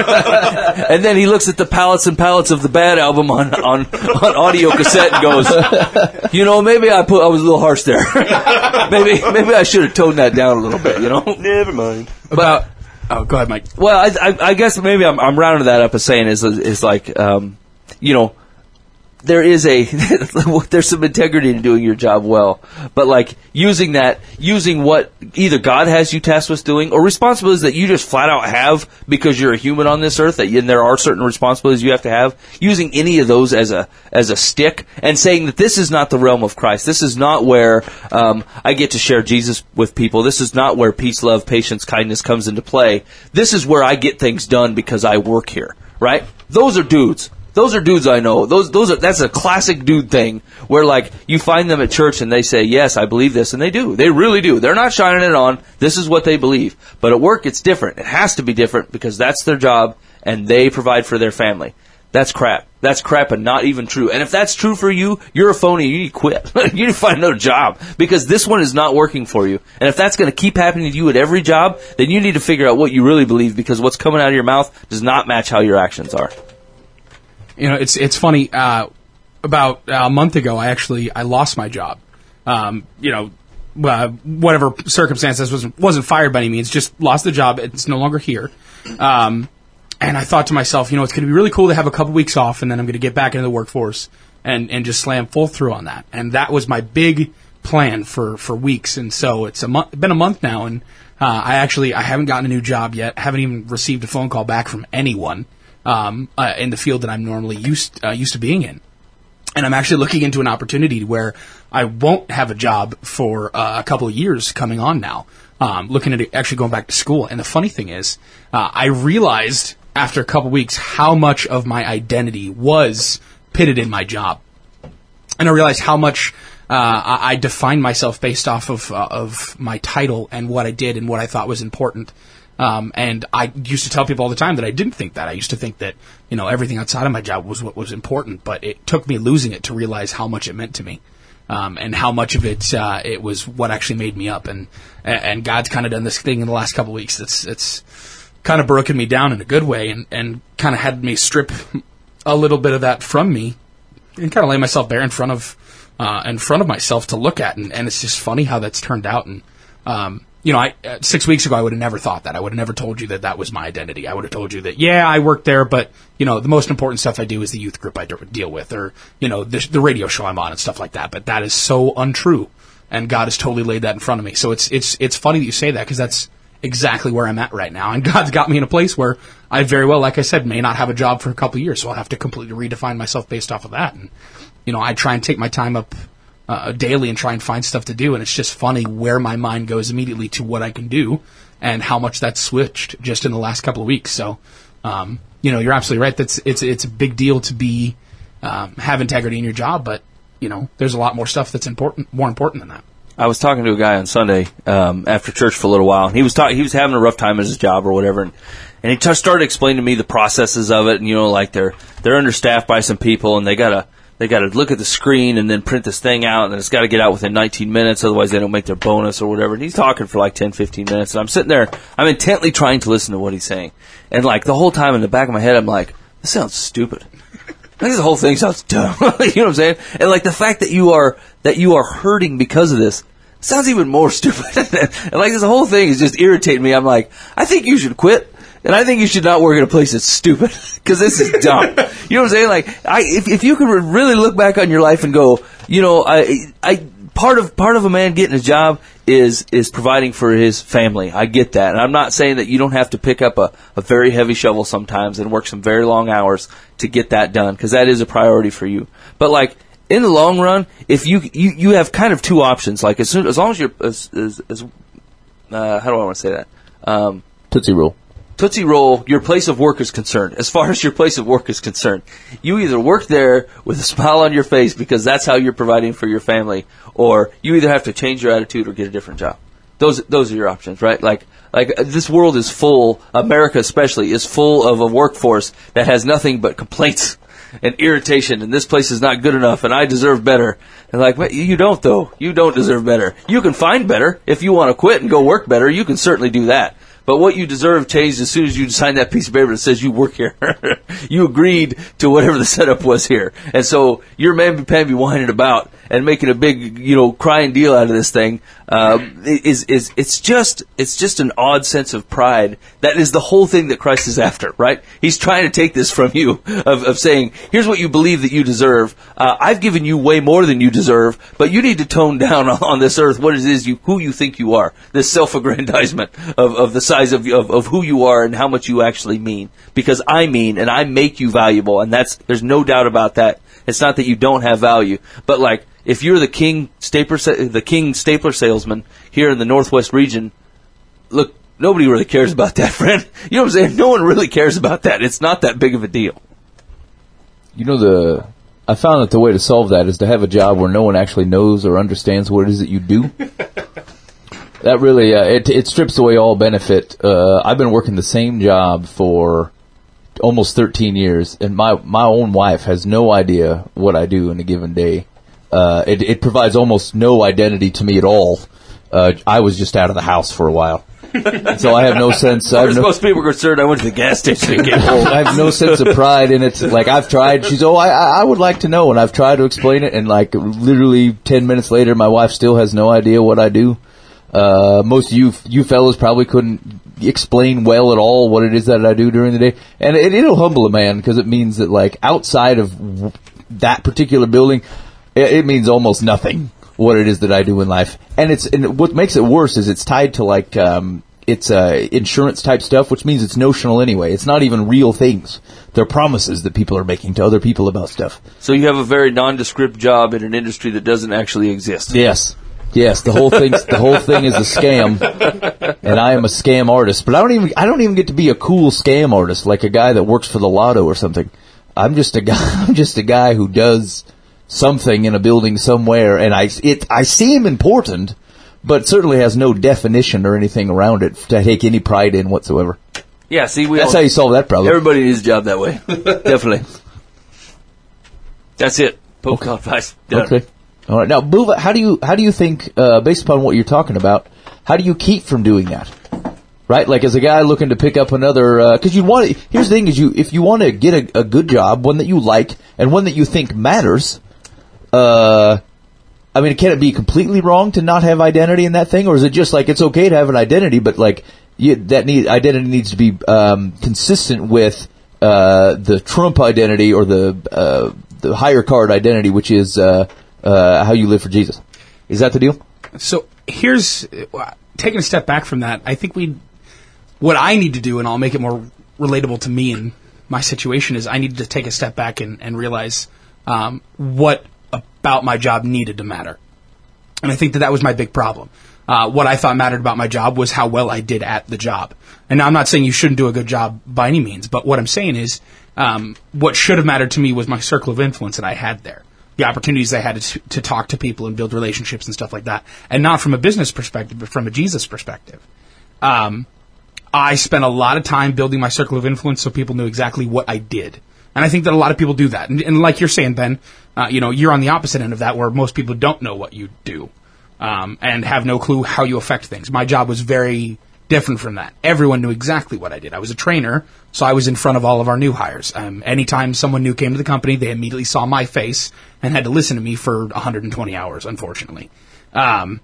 And then he looks at the pallets and pallets of the Bad album on, on, on audio cassette and goes, you know, maybe I put I was a little harsh there. maybe maybe I should have toned that down a little bit, you know? Never mind. About oh, go ahead, Mike. Well, I, I, I guess maybe I'm, I'm rounding that up as saying is is like, um, you know, there is a there's some integrity in doing your job well, but like using that, using what either God has you tasked with doing, or responsibilities that you just flat out have because you're a human on this earth, that you, and there are certain responsibilities you have to have. Using any of those as a as a stick and saying that this is not the realm of Christ. This is not where um, I get to share Jesus with people. This is not where peace, love, patience, kindness comes into play. This is where I get things done because I work here. Right? Those are dudes. Those are dudes I know. Those, those are, that's a classic dude thing where like you find them at church and they say, yes, I believe this. And they do. They really do. They're not shining it on. This is what they believe. But at work, it's different. It has to be different because that's their job and they provide for their family. That's crap. That's crap and not even true. And if that's true for you, you're a phony. You need to quit. You need to find another job because this one is not working for you. And if that's going to keep happening to you at every job, then you need to figure out what you really believe because what's coming out of your mouth does not match how your actions are. You know, it's it's funny. Uh, about a month ago, I actually I lost my job. Um, you know, uh, whatever circumstances wasn't wasn't fired by any means. Just lost the job. It's no longer here. Um, and I thought to myself, you know, it's going to be really cool to have a couple weeks off, and then I'm going to get back into the workforce and and just slam full through on that. And that was my big plan for for weeks. And so it's a month, been a month now, and uh, I actually I haven't gotten a new job yet. Haven't even received a phone call back from anyone. Um, uh, in the field that I'm normally used uh, used to being in, and I'm actually looking into an opportunity where I won't have a job for uh, a couple of years coming on now. Um, looking at actually going back to school, and the funny thing is, uh, I realized after a couple of weeks how much of my identity was pitted in my job, and I realized how much uh, I, I defined myself based off of uh, of my title and what I did and what I thought was important. Um, and I used to tell people all the time that I didn't think that. I used to think that, you know, everything outside of my job was what was important, but it took me losing it to realize how much it meant to me. Um, and how much of it, uh, it was what actually made me up. And, and God's kind of done this thing in the last couple of weeks that's, it's kind of broken me down in a good way and, and kind of had me strip a little bit of that from me and kind of lay myself bare in front of, uh, in front of myself to look at. And, and it's just funny how that's turned out. And, um, You know, I, uh, six weeks ago, I would have never thought that. I would have never told you that that was my identity. I would have told you that, yeah, I work there, but, you know, the most important stuff I do is the youth group I de- deal with or, you know, the, the radio show I'm on and stuff like that. But that is so untrue. And God has totally laid that in front of me. So it's, it's, it's funny that you say that because that's exactly where I'm at right now. And God's got me in a place where I very well, like I said, may not have a job for a couple of years. So I'll have to completely redefine myself based off of that. And, you know, I try and take my time up Uh, daily and try and find stuff to do, and it's just funny where my mind goes immediately to what I can do and how much that's switched just in the last couple of weeks. So, um, you know, you're absolutely right. That's it's it's a big deal to be um, have integrity in your job, but you know, there's a lot more stuff that's important, more important than that. I was talking to a guy on Sunday um, after church for a little while, and he was talking. He was having a rough time at his job or whatever, and, and he t- started explaining to me the processes of it, and you know, like they're they're understaffed by some people, and they gotta. They got to look at the screen and then print this thing out, and then it's got to get out within nineteen minutes, otherwise they don't make their bonus or whatever. And he's talking for like ten, fifteen minutes, and I'm sitting there, I'm intently trying to listen to what he's saying. And like the whole time in the back of my head, I'm like, this sounds stupid. I think the whole thing sounds dumb. You know what I'm saying? And like the fact that you are that you are hurting because of this sounds even more stupid. And like this whole thing is just irritating me. I'm like, I think you should quit. And I think you should not work at a place that's stupid because this is dumb. You know what I'm saying? Like, I, if if you could really look back on your life and go, you know, I, I part of part of a man getting a job is is providing for his family. I get that, and I'm not saying that you don't have to pick up a, a very heavy shovel sometimes and work some very long hours to get that done because that is a priority for you. But like in the long run, if you you, you have kind of two options. Like as soon as long as you're as as, as uh, how do I want to say that um, Tootsie Roll. Tootsie Roll, your place of work is concerned. As far as your place of work is concerned, you either work there with a smile on your face because that's how you're providing for your family, or you either have to change your attitude or get a different job. Those those are your options, right? Like like this world is full, America especially, is full of a workforce that has nothing but complaints. and irritation, and this place is not good enough, and I deserve better. And like, but you don't, though. You don't deserve better. You can find better. If you want to quit and go work better, you can certainly do that. But what you deserve changed as soon as you sign that piece of paper that says you work here. You agreed to whatever the setup was here. And so you're mamby-pamby whining about and making a big, you know, crying deal out of this thing. Uh, is, is, it's just, it's just an odd sense of pride. That is the whole thing that Christ is after, right? He's trying to take this from you of, of saying, here's what you believe that you deserve. Uh, I've given you way more than you deserve, but you need to tone down on, on this earth what it is you, who you think you are. This self-aggrandizement of, of the size of, of, of who you are and how much you actually mean. Because I mean, and I make you valuable, and that's, there's no doubt about that. It's not that you don't have value, but like, if you're the king stapler, the king stapler salesman here in the Northwest region, look, nobody really cares about that, friend. You know what I'm saying? No one really cares about that. It's not that big of a deal. You know, the I found that the way to solve that is to have a job where no one actually knows or understands what it is that you do. That really, uh, it, it strips away all benefit. Uh, I've been working the same job for almost thirteen years, and my, my own wife has no idea what I do in a given day. Uh, it, it provides almost no identity to me at all. Uh, I was just out of the house for a while. So I have no sense. I have no, most people are concerned I went to the gas station to get home. I have no sense of pride in it. Like, I've tried. She's, oh, I, I would like to know. And I've tried to explain it. And like, literally ten minutes later, my wife still has no idea what I do. Uh, most of you, you fellas probably couldn't explain well at all what it is that I do during the day. And it, it'll humble a man, because it means that, like, outside of that particular building, it, it means almost nothing what it is that I do in life. And it's, and what makes it worse is it's tied to, like, um, it's, uh, insurance type stuff, which means it's notional anyway. It's not even real things. They're promises that people are making to other people about stuff. So you have a very nondescript job in an industry that doesn't actually exist. Yes. Yes, the whole thing, the whole thing is a scam, and I am a scam artist. But I don't even, I don't even get to be a cool scam artist, like a guy that works for the lotto or something. I'm just a guy, I'm just a guy who does something in a building somewhere, and I, it, I seem important, but certainly has no definition or anything around it to take any pride in whatsoever. Yeah, see, we that's all, how you solve that problem. Everybody needs a job that way, definitely. That's it. Pope Okay. advice. Done. Okay. All right. Now, Buva, how do you how do you think, uh, based upon what you're talking about, how do you keep from doing that? Right, like as a guy looking to pick up another, because uh, you want. Here's the thing: is you if you want to get a, a good job, one that you like and one that you think matters. Uh, I mean, can it be completely wrong to not have identity in that thing, or is it just like it's okay to have an identity, but like you, that need identity needs to be um, consistent with uh, the Trump identity or the uh, the higher card identity, which is. Uh, Uh, how you live for Jesus. Is that the deal? So here's, uh, taking a step back from that, I think we, what I need to do, and I'll make it more relatable to me and my situation, is I need to take a step back and, and realize um, what about my job needed to matter. And I think that that was my big problem. Uh, what I thought mattered about my job was how well I did at the job. And now I'm not saying you shouldn't do a good job by any means, but what I'm saying is um, what should have mattered to me was my circle of influence that I had there. The opportunities I had to, to talk to people and build relationships and stuff like that. And not from a business perspective, but from a Jesus perspective. Um, I spent a lot of time building my circle of influence so people knew exactly what I did. And I think that a lot of people do that. And, and like you're saying, Ben, uh, you know, you're on the opposite end of that, where most people don't know what you do um, and have no clue how you affect things. My job was very different from that. Everyone knew exactly what I did. I was a trainer, so I was in front of all of our new hires. Um, anytime someone new came to the company, they immediately saw my face and had to listen to me for one hundred twenty hours, unfortunately. Um,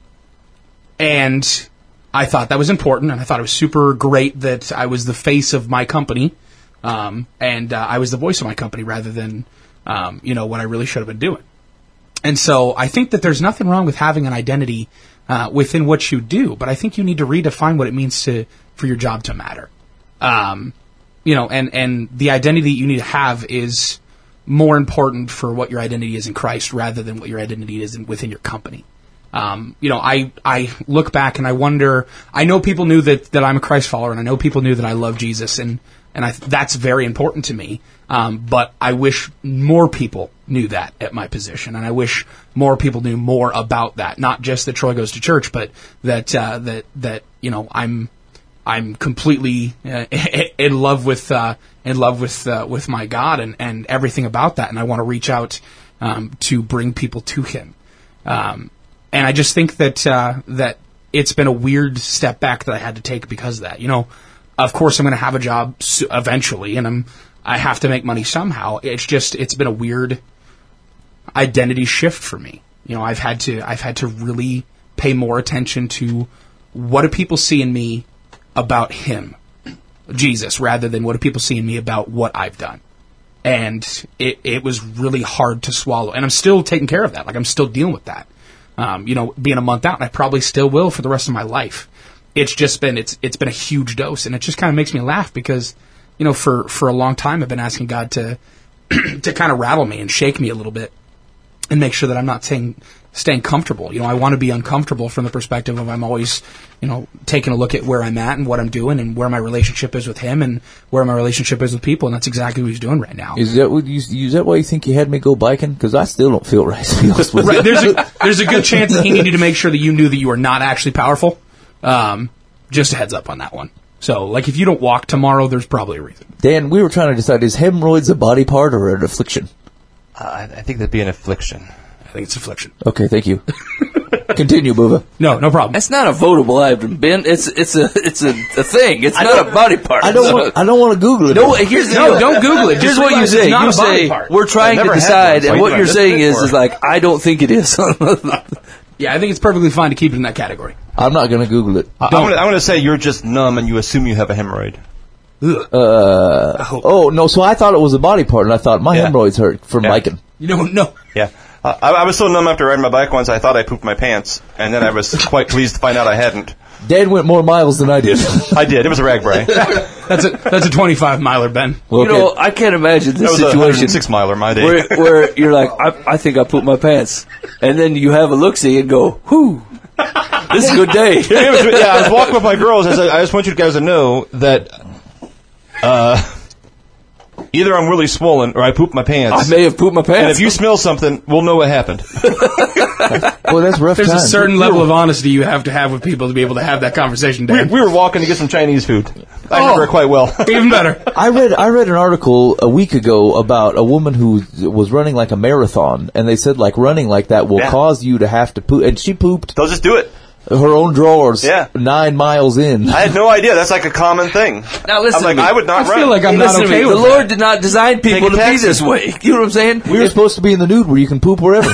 and I thought that was important, and I thought it was super great that I was the face of my company, um, and uh, I was the voice of my company rather than, um, you know, what I really should have been doing. And so I think that there's nothing wrong with having an identity Uh, within what you do, but I think you need to redefine what it means to for your job to matter. Um, you know, and, and the identity you need to have is more important for what your identity is in Christ rather than what your identity is in, within your company. Um, you know, I, I look back and I wonder, I know people knew that, that I'm a Christ follower, and I know people knew that I love Jesus, and, and I, that's very important to me. Um, but I wish more people knew that at my position, and I wish more people knew more about that. Not just that Troy goes to church, but that uh, that that you know I'm I'm completely uh, in love with uh, in love with uh, with my God and, and everything about that, and I want to reach out um, to bring people to Him. Um, and I just think that uh, that it's been a weird step back that I had to take because of that. You know, of course I'm going to have a job eventually, and I'm I have to make money somehow. It's just it's been a weird identity shift for me. You know, I've had to I've had to really pay more attention to what do people see in me about Him, Jesus, rather than what do people see in me about what I've done. And it, it was really hard to swallow. And I'm still taking care of that. Like, I'm still dealing with that. Um, you know, being a month out, and I probably still will for the rest of my life. It's just been, it's it's been a huge dose. And it just kind of makes me laugh because, you know, for, for a long time I've been asking God to to kind of rattle me and shake me a little bit and make sure that I'm not staying, staying comfortable. You know, I want to be uncomfortable from the perspective of I'm always, you know, taking a look at where I'm at and what I'm doing and where my relationship is with Him and where my relationship is with people, and that's exactly what He's doing right now. Is that what you, is that why you think you had me go biking? Because I still don't feel right, to be honest with you. Right, there's a, there's a good chance that He needed to make sure that you knew that you are not actually powerful. Um, just a heads up on that one. So, like, if you don't walk tomorrow, there's probably a reason. Dan, we were trying to decide, is hemorrhoids a body part or an affliction? Uh, I think that'd be an affliction. I think it's affliction. Okay, thank you. Continue, Booba. No, no problem. It's not a votable item, Ben. It's it's a it's a, a thing. It's not a body part. I don't want. I don't want to Google it. No, here's the No, deal. don't Google it. Here's Just what you realize say. it's not You a body say part. we're trying I've to never had decide, one, so and I what do you're this saying is before. is like I don't think it is. Yeah, I think it's perfectly fine to keep it in that category. I'm not going to Google it. I, I'm going to I'm gonna say you're just numb and you assume you have a hemorrhoid. Uh, oh, no, so I thought it was a body part, and I thought my Yeah. hemorrhoids hurt from Yeah. biking. You know, no. Yeah. Uh, I, I was so numb after riding my bike once, I thought I pooped my pants, and then I was quite pleased to find out I hadn't. Dan went more miles than I did. I did. It was a ragbray. That That's a that's a twenty-five miler, Ben. Well, You know, I can't imagine this was a situation six miler my day. where where you're like, I, I think I pooped my pants, and then you have a look-see and go, whew, this is a good day. yeah, it was, yeah, I was walking with my girls. I said, I just want you guys to know that uh, either I'm really swollen or I pooped my pants. I may have pooped my pants. and if you smell something, we'll know what happened. well, that's rough There's time. a certain level of honesty you have to have with people to be able to have that conversation, we, Dan. we were walking to get some Chinese food. I remember it quite well. Even better. I read I read an article a week ago about a woman who was running like a marathon, and they said like running like that will Yeah. cause you to have to poop, and she pooped They'll just do it. her own drawers Yeah. nine miles in. I had no idea. That's like a common thing. Now listen I'm like, to me. I would not I run. feel like I'm not Listen to okay me. with The that. Lord did not design people a to be taxi. this way. You know what I'm saying? we were supposed to be in the nude where you can poop wherever.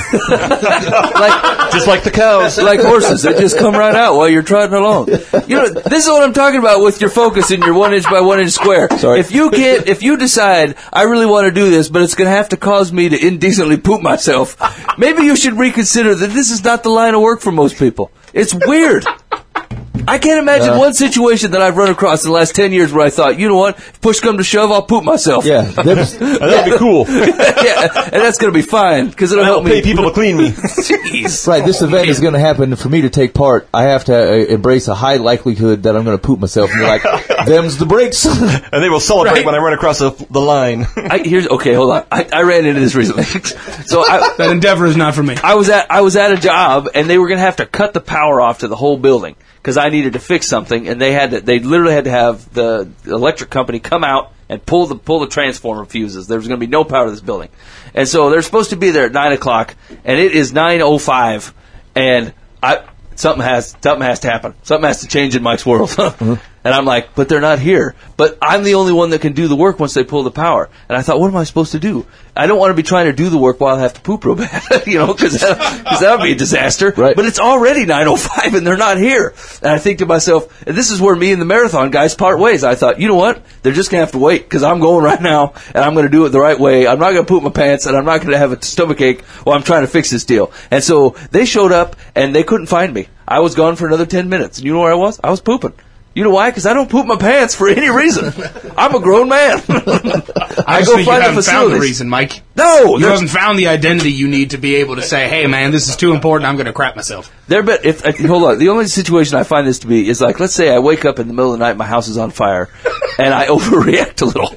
like just like the cows. like horses that just come right out while you're trotting along. You know, this is what I'm talking about with your focus in your one inch by one inch square. Sorry. If you can't, if you decide I really want to do this, but it's going to have to cause me to indecently poop myself, maybe you should reconsider that this is not the line of work for most people. It's weird. I can't imagine Uh, one situation that I've run across in the last ten years where I thought, you know what, if push come to shove, I'll poop myself. yeah, that's- That'd be cool. yeah, and that's going to be fine because it'll I help don't pay me. people to clean me. Jeez. right. This event is going to happen. For me to take part, I have to uh, embrace a high likelihood that I'm going to poop myself. And you're like, them's the breaks. And they will celebrate Right. when I run across the, the line. I, here's okay. Hold on. I, I ran into this recently. so I, That endeavor is not for me. I was at I was at a job, and they were going to have to cut the power off to the whole building because I needed to fix something, and they had to, they literally had to have the electric company come out and pull the pull the transformer fuses. There was going to be no power to this building, and so they're supposed to be there at nine o'clock, and it is nine oh five, and I something has something has to happen. Something has to change in Mike's world. Mm-hmm. And I'm like, but they're not here. But I'm the only one that can do the work once they pull the power. And I thought, what am I supposed to do? I don't want to be trying to do the work while I have to poop real bad, you know, because that, that would be a disaster. Right. But it's already nine oh five and they're not here. And I think to myself, and this is where me and the marathon guys part ways. I thought, you know what? They're just going to have to wait because I'm going right now and I'm going to do it the right way. I'm not going to poop my pants and I'm not going to have a stomach ache while I'm trying to fix this deal. And so they showed up and they couldn't find me. I was gone for another ten minutes. And you know where I was? I was pooping. You know why? Because I don't poop my pants for any reason. I'm a grown man. I just think you haven't found the reason, Mike. No, You there's- haven't found the identity you need to be able to say, hey, man, this is too important, I'm going to crap myself. There, but if uh, hold on, the only situation I find this to be is like, let's say I wake up in the middle of the night, my house is on fire, and I overreact a little.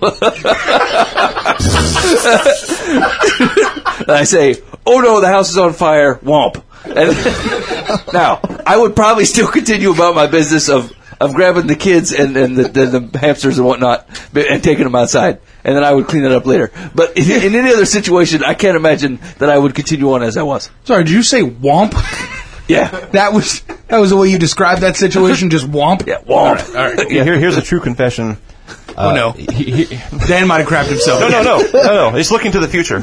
And I say, "Oh no, the house is on fire!" Womp. And now I would probably still continue about my business of of grabbing the kids and, and the, the, the hamsters and whatnot and taking them outside. And then I would clean it up later. But in, in any other situation, I can't imagine that I would continue on as I was. Sorry, did you say womp? Yeah. That was that was the way you described that situation, just womp? Yeah, womp. All right. All right. Yeah, here, here's a true confession. Oh, no. He, he, Dan might have crapped himself. no, no, no, no, no. He's looking to the future.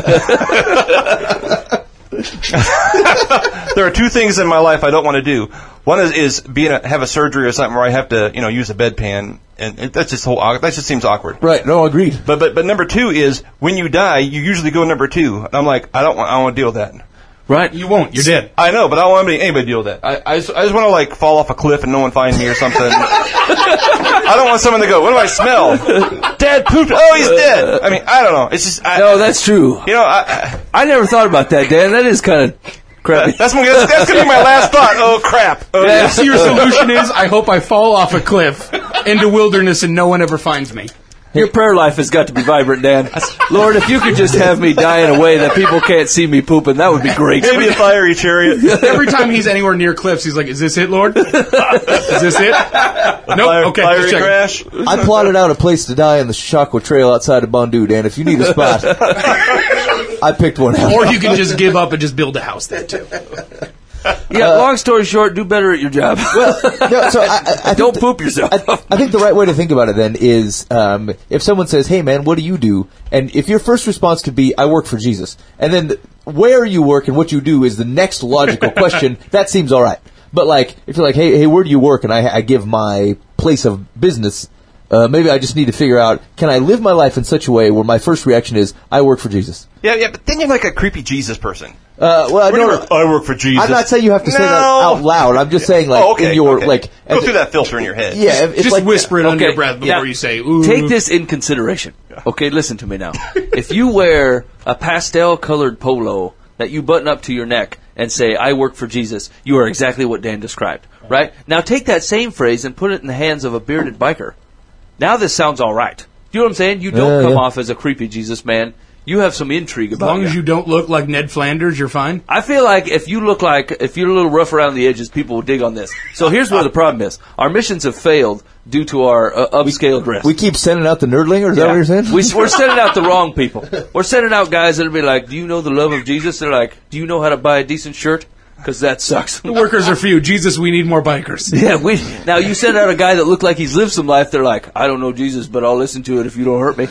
There are two things in my life I don't want to do. One is, is being a, have a surgery or something where I have to, you know, use a bedpan, and it, that's just whole. That just seems awkward. Right. No, agreed. But but but number two is when you die, you usually go number two. And I'm like, I don't want. I don't want to deal with that. Right? You won't. You're dead. I know, but I don't want anybody, anybody to deal with that. I, I just, I just want to like fall off a cliff and no one find me or something. I don't want someone to go, what do I smell? Dad pooped. Oh, he's dead. I mean, I don't know. It's just I, No, that's true. You know, I, I never thought about that, Dan. That is kind of crappy. that's my, that's, that's gonna be my last thought. Oh crap. Oh, Yeah, so your solution is, I hope I fall off a cliff into wilderness and no one ever finds me. Your prayer life has got to be vibrant, Dan. Lord, if you could just have me die in a way that people can't see me pooping, that would be great. Maybe a fiery chariot. Every time he's anywhere near cliffs, he's like, is this it, Lord? Is this it? Nope. Fire, Okay, fiery just checking. crash. I plotted out a place to die in the Shakwa Trail outside of Bandu, Dan. If you need a spot, I picked one out. Or you can just give up and just build a house there, too. Yeah, long story short, do better at your job. Well, no, so I, I, I think Don't the- poop yourself. I, I think the right way to think about it then is um, if someone says, "Hey, man, what do you do?" and if your first response could be, "I work for Jesus," and then where you work and what you do is the next logical question, that seems all right. But like, if you're like, "Hey, hey, where do you work?" and I, I give my place of business. Uh, maybe I just need to figure out, can I live my life in such a way where my first reaction is, I work for Jesus? Yeah, yeah, but then you're like a creepy Jesus person. Uh, well, I What do you don't work- I work for Jesus. I'm not saying you have to say that No. out loud. I'm just saying, like, Oh, okay, in your, okay. like... Go as- through that filter in your head. Yeah, if- it's Just like... whisper it under Okay, your breath before now, you say, ooh. Take this in consideration. Okay, listen to me now. If you wear a pastel-colored polo that you button up to your neck and say, I work for Jesus, you are exactly what Dan described, right? Now take that same phrase and put it in the hands of a bearded biker. Now this sounds all right. Do you know what I'm saying? You don't Yeah, come yeah. off as a creepy Jesus man. You have some intrigue As about long as you don't look like Ned Flanders, you're fine. I feel like if you look like, if you're a little rough around the edges, people will dig on this. So here's where the problem is. Our missions have failed due to our uh, upscale dress. We keep sending out the nerdlinger, is that what you're saying? We, we're sending out the wrong people. We're sending out guys that'll be like, do you know the love of Jesus? They're like, do you know how to buy a decent shirt? Because that sucks. The workers are few. Jesus, we need more bikers. Yeah, we now you send out a guy that looked like he's lived some life. They're like, I don't know Jesus, but I'll listen to it if you don't hurt me.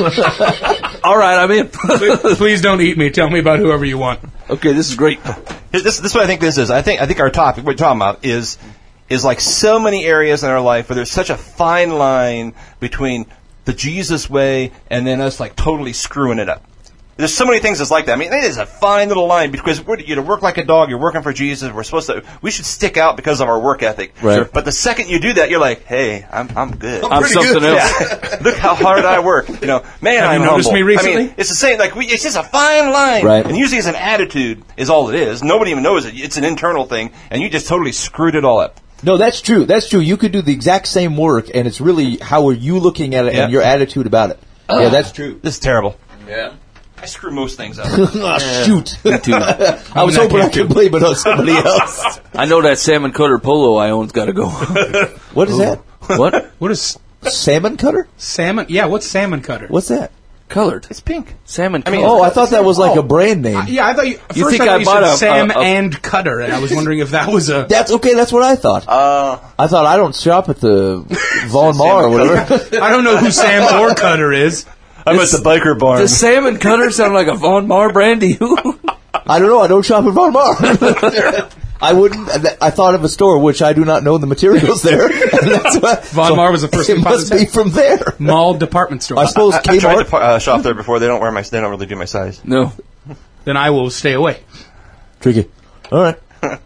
All right, I'm in. please, please don't eat me. Tell me about whoever you want. Okay, this is great. This, this is what I think this is. I think I think our topic, what we're talking about, is is like so many areas in our life where there's such a fine line between the Jesus way and then us like totally screwing it up. There's so many things that's like that. I mean, it is a fine little line because we're, you know, work like a dog. You're working for Jesus. We're supposed to. We should stick out because of our work ethic. Right. Sure. But the second you do that, you're like, hey, I'm I'm good. I'm something else. Yeah. Look how hard I work. You know, man, Have I'm you noticed humble. me recently? I mean, it's the same. Like we, it's just a fine line. Right. And usually, it's an attitude is all it is. Nobody even knows it. It's an internal thing, and you just totally screwed it all up. No, that's true. That's true. You could do the exact same work, and it's really how are you looking at it Yeah. and your attitude about it. Yeah, that's true. This is terrible. Yeah. I screw most things up. Oh, shoot. Me too. I was in that hoping I camp, could too. blame it on somebody else. I know that salmon cutter polo I own's got to go. What is that? What? What is Salmon cutter? salmon? Yeah, what's salmon cutter? What's that? Colored. It's pink. Salmon I mean, colored. Oh, I thought that was like Oh. a brand name. Uh, yeah, I thought you. You first think I, thought I you bought said a- Sam a- a- and Cutter, and I was wondering if that was a. That's okay. That's what I thought. Uh, I thought I don't shop at the Von Mar or whatever. I don't know who Sam or Cutter is. I'm at the biker barn. Does salmon cutter sound like a Von Mar brand to you? I don't know. I don't shop at Von Mar. I wouldn't. I thought of a store which I do not know the materials there. And that's what, Von Mar was the first It thing must popped be from there. Mall department store. I suppose I tried to Kmart. uh, shop there before. They don't wear my. They don't really do my size. No. Then I will stay away. Tricky. All right.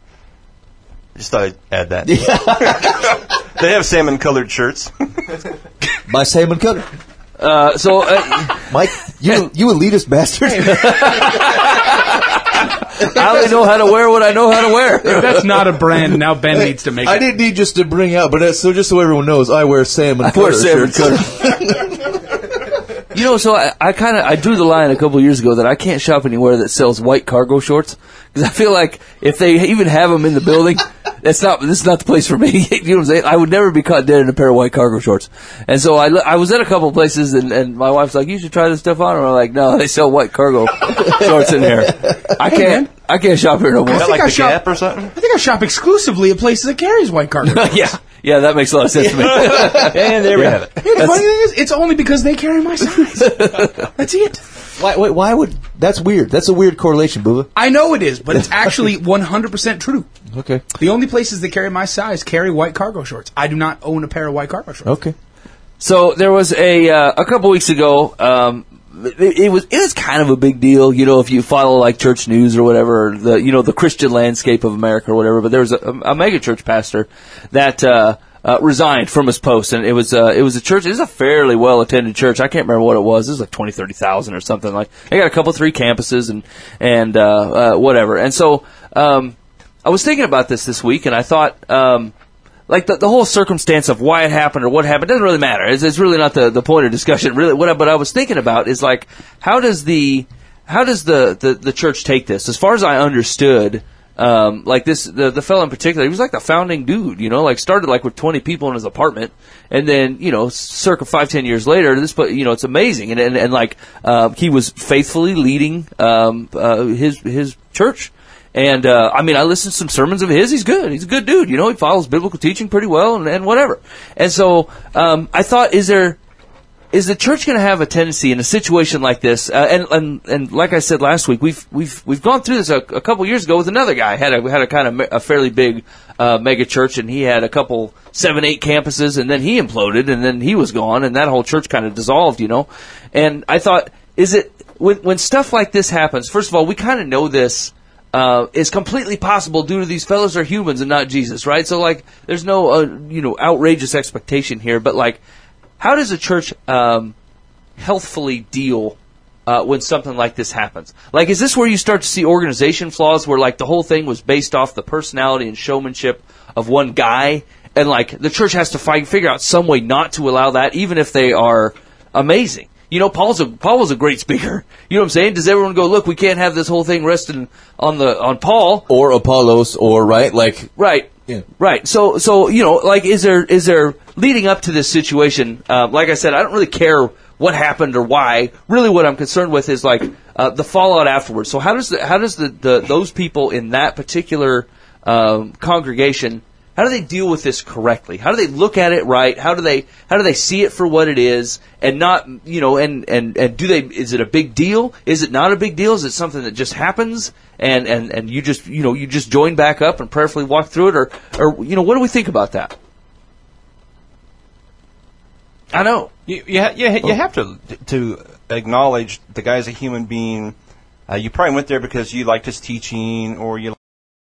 Just thought I'd add that. They have salmon colored shirts. My salmon cutter. Uh, so, uh, Mike, you you elitist bastard. I only know how to wear what I know how to wear. That's not a brand. Now Ben needs to make I it. didn't need just to bring out, but that's, so just so everyone knows, I wear salmon I cutter wear salmon shirts. cutter. You know, so I, I kind of I drew the line a couple years ago that I can't shop anywhere that sells white cargo shorts because I feel like if they even have them in the building, that's not this is not the place for me. You know what I'm saying? I would never be caught dead in a pair of white cargo shorts. And so I, I was at a couple of places, and, and my wife's like, "You should try this stuff on." And I'm like, "No, they sell white cargo shorts in here. I can't. I can't shop here no more." Is that think like I the shop- Gap or something? I think I shop exclusively at places that carries white cargo. yeah, yeah, that makes a lot of sense to me. And there we have it. Hey, the funny thing is, it's only because they carry my size. That's it. Why, wait, why would... That's weird. That's a weird correlation, Booba. I know it is, but it's actually one hundred percent true. Okay. The only places that carry my size carry white cargo shorts. I do not own a pair of white cargo shorts. Okay. So there was a uh, a couple weeks ago. Um, it, it was it was kind of a big deal, you know, if you follow like church news or whatever, or the you know the Christian landscape of America or whatever. But there was a, a mega church pastor that uh, uh, resigned from his post, and it was uh, it was a church. It was a fairly well attended church. I can't remember what it was. It was like twenty, thirty thousand or something. Like they got a couple, three campuses and and uh, uh, whatever. And so um, I was thinking about this this week, and I thought. Um, Like the, the whole circumstance of why it happened or what happened doesn't really matter. It's, it's really not the, the point of discussion. Really, what I, what I was thinking about is like how does the how does the, the, the church take this? As far as I understood, um, like this the the fellow in particular, he was like the founding dude. You know, like started like with twenty people in his apartment, and then you know, circa five ten years later, this you know it's amazing, and and, and like uh, he was faithfully leading um, uh, his his church. And, uh, I mean, I listened to some sermons of his. He's good. He's a good dude. You know, he follows biblical teaching pretty well and, and whatever. And so, um, I thought, is there, is the church going to have a tendency in a situation like this? Uh, and, and, and like I said last week, we've, we've, we've gone through this a, a couple years ago with another guy. Had a, had a kind of me, a fairly big, uh, mega church, and he had a couple, seven, eight campuses, and then he imploded, and then he was gone, and that whole church kind of dissolved, you know? And I thought, is it, when, when stuff like this happens, first of all, we kind of know this, Uh, is completely possible due to these fellows are humans and not Jesus, right? So, like, there's no, uh, you know, outrageous expectation here. But, like, how does a church um, healthfully deal uh, when something like this happens? Like, is this where you start to see organization flaws where, like, the whole thing was based off the personality and showmanship of one guy? And, like, the church has to fight, figure out some way not to allow that, even if they are amazing. You know, Paul's a, Paul was a great speaker. You know what I'm saying? Does everyone go, look, we can't have this whole thing resting on the on Paul Or Apollos, or, right, like... right, Yeah. right. So, so you know, like, is there is there leading up to this situation? Uh, like I said, I don't really care what happened or why. Really, what I'm concerned with is like uh, the fallout afterwards. So, how does the, how does the, the those people in that particular um, congregation? How do they deal with this correctly? How do they look at it right? How do they how do they see it for what it is and not, you know, and, and, and do they, is it a big deal? Is it not a big deal? Is it something that just happens and, and, and you just, you know, you just join back up and prayerfully walk through it? Or, or, you know, what do we think about that? I know. You, you, ha- you, ha- you have to to acknowledge the guy's a human being. Uh, you probably went there because you liked his teaching or you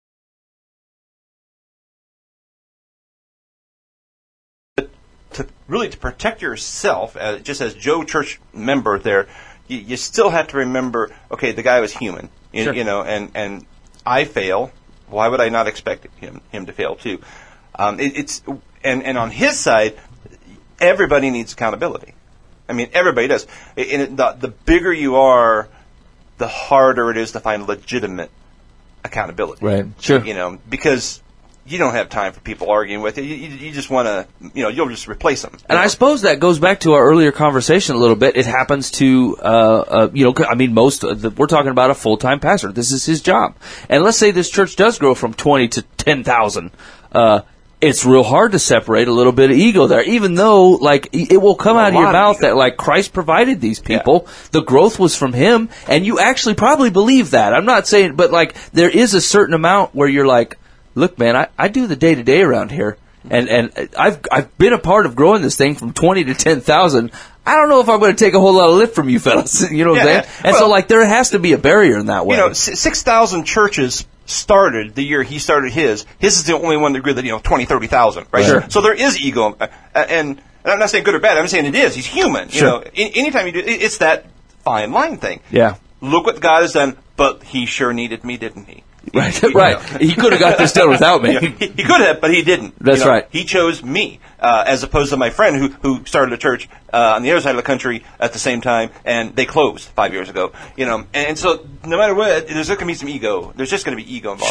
to really to protect yourself, uh, just as Joe Church member there, you, you still have to remember, okay, the guy was human, you, Sure. you know, and, and I fail. Why would I not expect him him to fail too? Um, it, it's and and on his side, everybody needs accountability. I mean, everybody does. And it, the, the bigger you are, the harder it is to find legitimate accountability. Right. Sure. You know, because you don't have time for people arguing with you. You, you, you just want to, you know, you'll just replace them. And I suppose that goes back to our earlier conversation a little bit. It happens to, uh, uh, you know, I mean, most, of the, we're talking about a full-time pastor. This is his job. And let's say this church does grow from twenty to ten thousand. Uh, it's real hard to separate a little bit of ego there, even though, like, it will come A out of your lot of mouth ego. that, like, Christ provided these people. The growth was from Him, and you actually probably believe that. I'm not saying, but, like, there is a certain amount where you're like, look, man, I, I do the day-to-day around here, and, and I've I've been a part of growing this thing from twenty to ten thousand. I don't know if I'm going to take a whole lot of lift from you fellas. You know what Yeah, I'm saying? yeah. And so, Well, like, there has to be a barrier in that way. You know, six thousand churches started the year he started his. His is the only one that grew that, you know, twenty, thirty thousand, right? Sure. So there is ego. Uh, and, and I'm not saying good or bad. I'm saying it is. He's human. You Sure. know, any, anytime you do, it, it's that fine line thing. Yeah. Look what God has done, but he sure needed me, didn't he? Right, He- you right. know. He could have got this done without me. You know, he, he could have, but he didn't. That's You know, right. He chose me, uh, as opposed to my friend who who started a church uh, on the other side of the country at the same time, and they closed five years ago. You know, and, and so no matter what, there's going to be some ego. There's just going to be ego involved. Sure.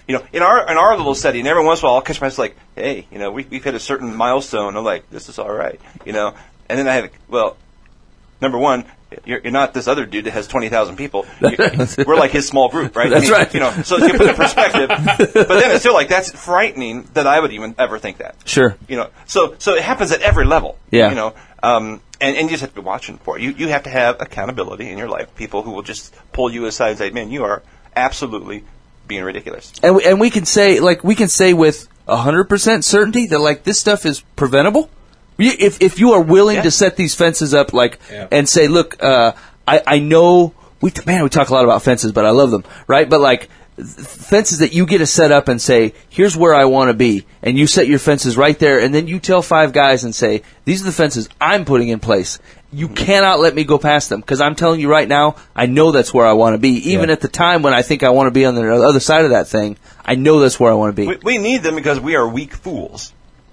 You know, in our in our little setting, every once in a while I'll catch myself like, hey, you know, we, we've hit a certain milestone. I'm like, this is all right, you know. And then I have, well, number one, you're, you're not this other dude that has twenty thousand people. You're, we're like his small group, right? That's I mean, right. You know, so you put it in perspective. But then it's still like, that's frightening that I would even ever think that. Sure. You know, so so it happens at every level. Yeah. You know, um, and, and you just have to be watching for it. You, you have to have accountability in your life, people who will just pull you aside and say, man, you are absolutely being ridiculous. And we, and we can say, like, we can say with one hundred percent certainty that, like, this stuff is preventable. You- If if you are willing Yeah. to set these fences up, like, and say, look, uh, I, I know, we man, we talk a lot about fences, but I love them, right? But, like, th- fences that you get to set up and say, here's where I want to be, and you set your fences right there, and then you tell five guys and say, these are the fences I'm putting in place. You cannot let me go past them, because I'm telling you right now, I know that's where I want to be. Even Yeah. at the time when I think I want to be on the other side of that thing, I know that's where I want to be. We, we need them because we are weak fools.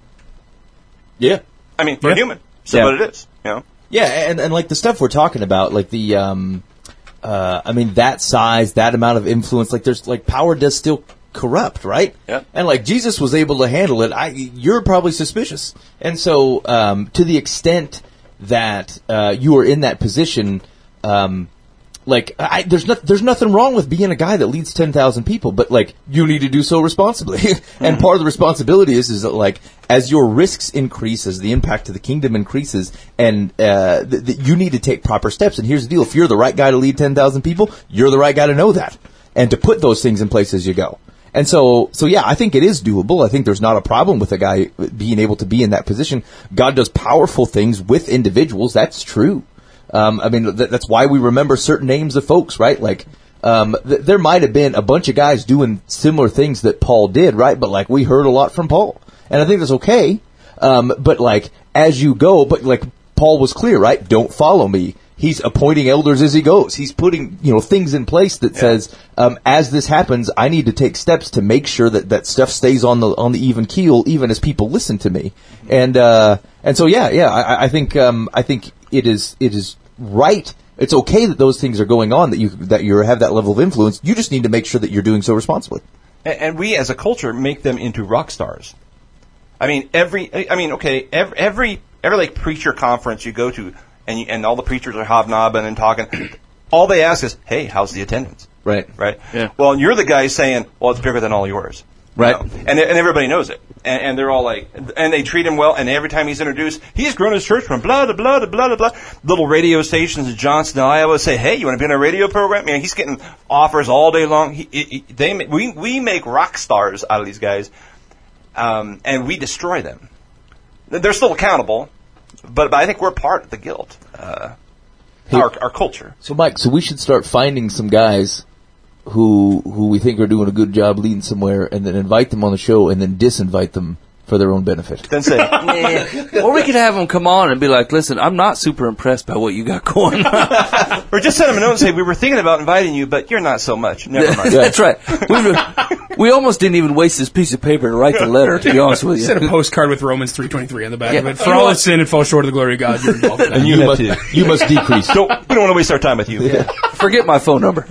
Yeah. I mean, we're Yeah. human. So Yeah. what it is, you know. Yeah, and, and like the stuff we're talking about, like the, um, uh, I mean, that size, that amount of influence, like there's, like, power does still corrupt, right? Yeah. And like Jesus was able to handle it, I, you're probably suspicious. And so, um, to the extent that, uh, you are in that position, um, like, I, there's not, there's nothing wrong with being a guy that leads ten thousand people, but like, you need to do so responsibly. And part of the responsibility is, is that like, as your risks increase, as the impact to the kingdom increases, and, uh, th- th- you need to take proper steps. And here's the deal. If you're the right guy to lead ten thousand people, you're the right guy to know that. And to put those things in place as you go. And so, so yeah, I think it is doable. I think there's not a problem with a guy being able to be in that position. God does powerful things with individuals. That's true. Um, I mean, th- that's why we remember certain names of folks, right? Like, um, th- there might have been a bunch of guys doing similar things that Paul did, right? But like, we heard a lot from Paul. And I think that's okay. Um, but like, as you go, but like, Paul was clear, right? Don't follow me. He's appointing elders as he goes. He's putting, you know, things in place that says, um, as this happens, I need to take steps to make sure that that stuff stays on the on the even keel, even as people listen to me. And uh, and so yeah, yeah, I, I think um, I think it is it is right. It's okay that those things are going on, that you that you have that level of influence. You just need to make sure that you're doing so responsibly. And, and we, as a culture, make them into rock stars. I mean, every, I mean, okay, every, every, every like preacher conference you go to, and you, and all the preachers are hobnobbing and talking, all they ask is, hey, how's the attendance? Right. Right? Yeah. Well, and you're the guy saying, well, it's bigger than all yours. Right. You know? And and everybody knows it. And, and they're all like, and they treat him well, and every time he's introduced, he's grown his church from blah, blah, blah, blah, blah, blah. Little radio stations in Johnston, Iowa say, hey, you want to be on a radio program? I mean, he's getting offers all day long. He, he, they, we, we make rock stars out of these guys. Um, and we destroy them. They're still accountable, but, but I think we're part of the guilt. Uh, Hey. our, our culture. So, Mike, so we should start finding some guys who who we think are doing a good job leading somewhere, and then invite them on the show, and then disinvite them for their own benefit. Then say, Yeah. Or we could have them come on and be like, listen, I'm not super impressed by what you got going on. or just send them a note and say, we were thinking about inviting you, but you're not so much. Never mind. That's right. We, we almost didn't even waste this piece of paper to write the letter, to be honest with Send a you. postcard with Romans three twenty-three on the back Yeah. of it. For You know all what? its sin and fall short of the glory of God, you're involved in that. And you, You have must, to. you must decrease. Don't, we don't want to waste our time with you. Forget my phone number.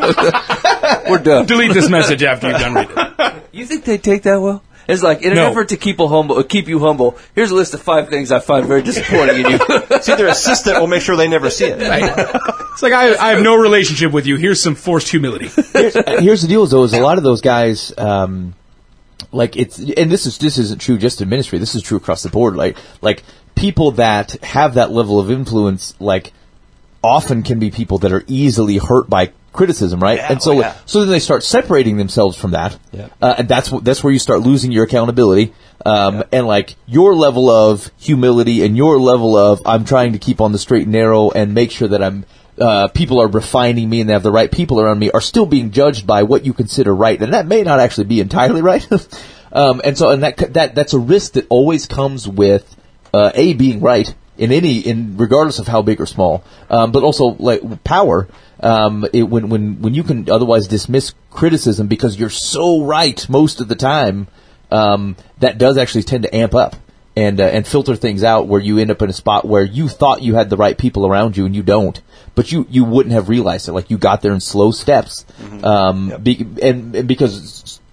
We're done. Delete this message after you're done reading it. You think they take that well? It's like, in an No. effort to keep you humble, uh, keep you humble, here's a list of five things I find very disappointing in you. See, their assistant will make sure they never see it. It's like, I, I have no relationship with you. Here's some forced humility. here's, here's the deal, though, is a lot of those guys, um, like it's, and this is this isn't true just in ministry. This is true across the board. Like like people that have that level of influence, like often can be people that are easily hurt by criticism, right? Yeah, and so oh, yeah. so then they start separating themselves from that, Yeah. uh, and that's wh- that's where you start losing your accountability. Um, and like your level of humility and your level of I'm trying to keep on the straight and narrow and make sure that I'm uh, people are refining me and they have the right people around me are still being judged by what you consider right, and that may not actually be entirely right. um, and so and that that that's a risk that always comes with uh, a being right in any in regardless of how big or small, um, but also like power. Um, it, when when when you can otherwise dismiss criticism because you're so right most of the time. Um, that does actually tend to amp up and uh, and filter things out where you end up in a spot where you thought you had the right people around you and you don't, but you, you wouldn't have realized it. Like you got there in slow steps, um, Yep. be, and, and because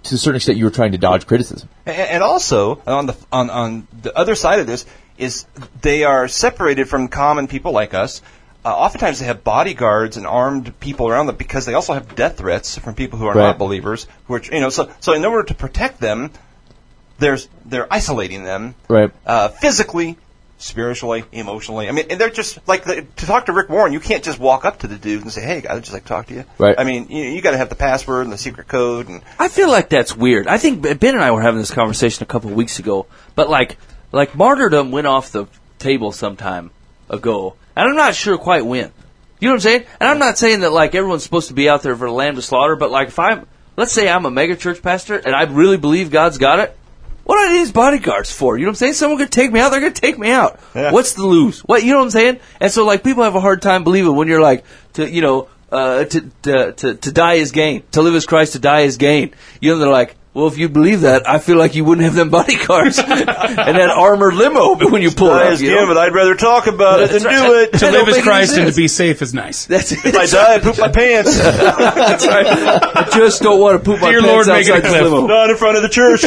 to a certain extent, you were trying to dodge criticism. And, and also, on the on on the other side of this is they are separated from common people like us. Uh, oftentimes, they have bodyguards and armed people around them because they also have death threats from people who are Right. not believers. Who are, you know, so so in order to protect them, there's they're isolating them, Right. uh, physically, spiritually, emotionally. I mean, and they're just like the, to talk to Rick Warren. You can't just walk up to the dude and say, "Hey, I'd just like to talk to you." Right. I mean, you, you got to have the password and the secret code. And I feel like that's weird. I think Ben and I were having this conversation a couple of weeks ago, but like, like martyrdom went off the table some time ago, and I'm not sure quite when. You know what I'm saying? And I'm not saying that like everyone's supposed to be out there for the lamb to slaughter, but like if I'm, let's say I'm a mega church pastor and I really believe God's got it, what are these bodyguards for? You know what I'm saying? Someone could take me out, they're going to take me out. Yeah. What's the lose? What, you know what I'm saying? And so like people have a hard time believing when you're like, to, you know, uh, to, to, to, to die is gain. To live is Christ, to die is gain. You know, they're like, well, if you believe that, I feel like you wouldn't have them bodyguards and that armored limo when you pull Die up. is You given, know? but I'd rather talk about it than That's right. do it. To That live don't as make any Christ and to sense. be safe is nice. That's it. If I die, I poop my pants. That's right. I just don't want to poop my Dear pants Lord, make it outside a the cliff. limo. Not in front of the church.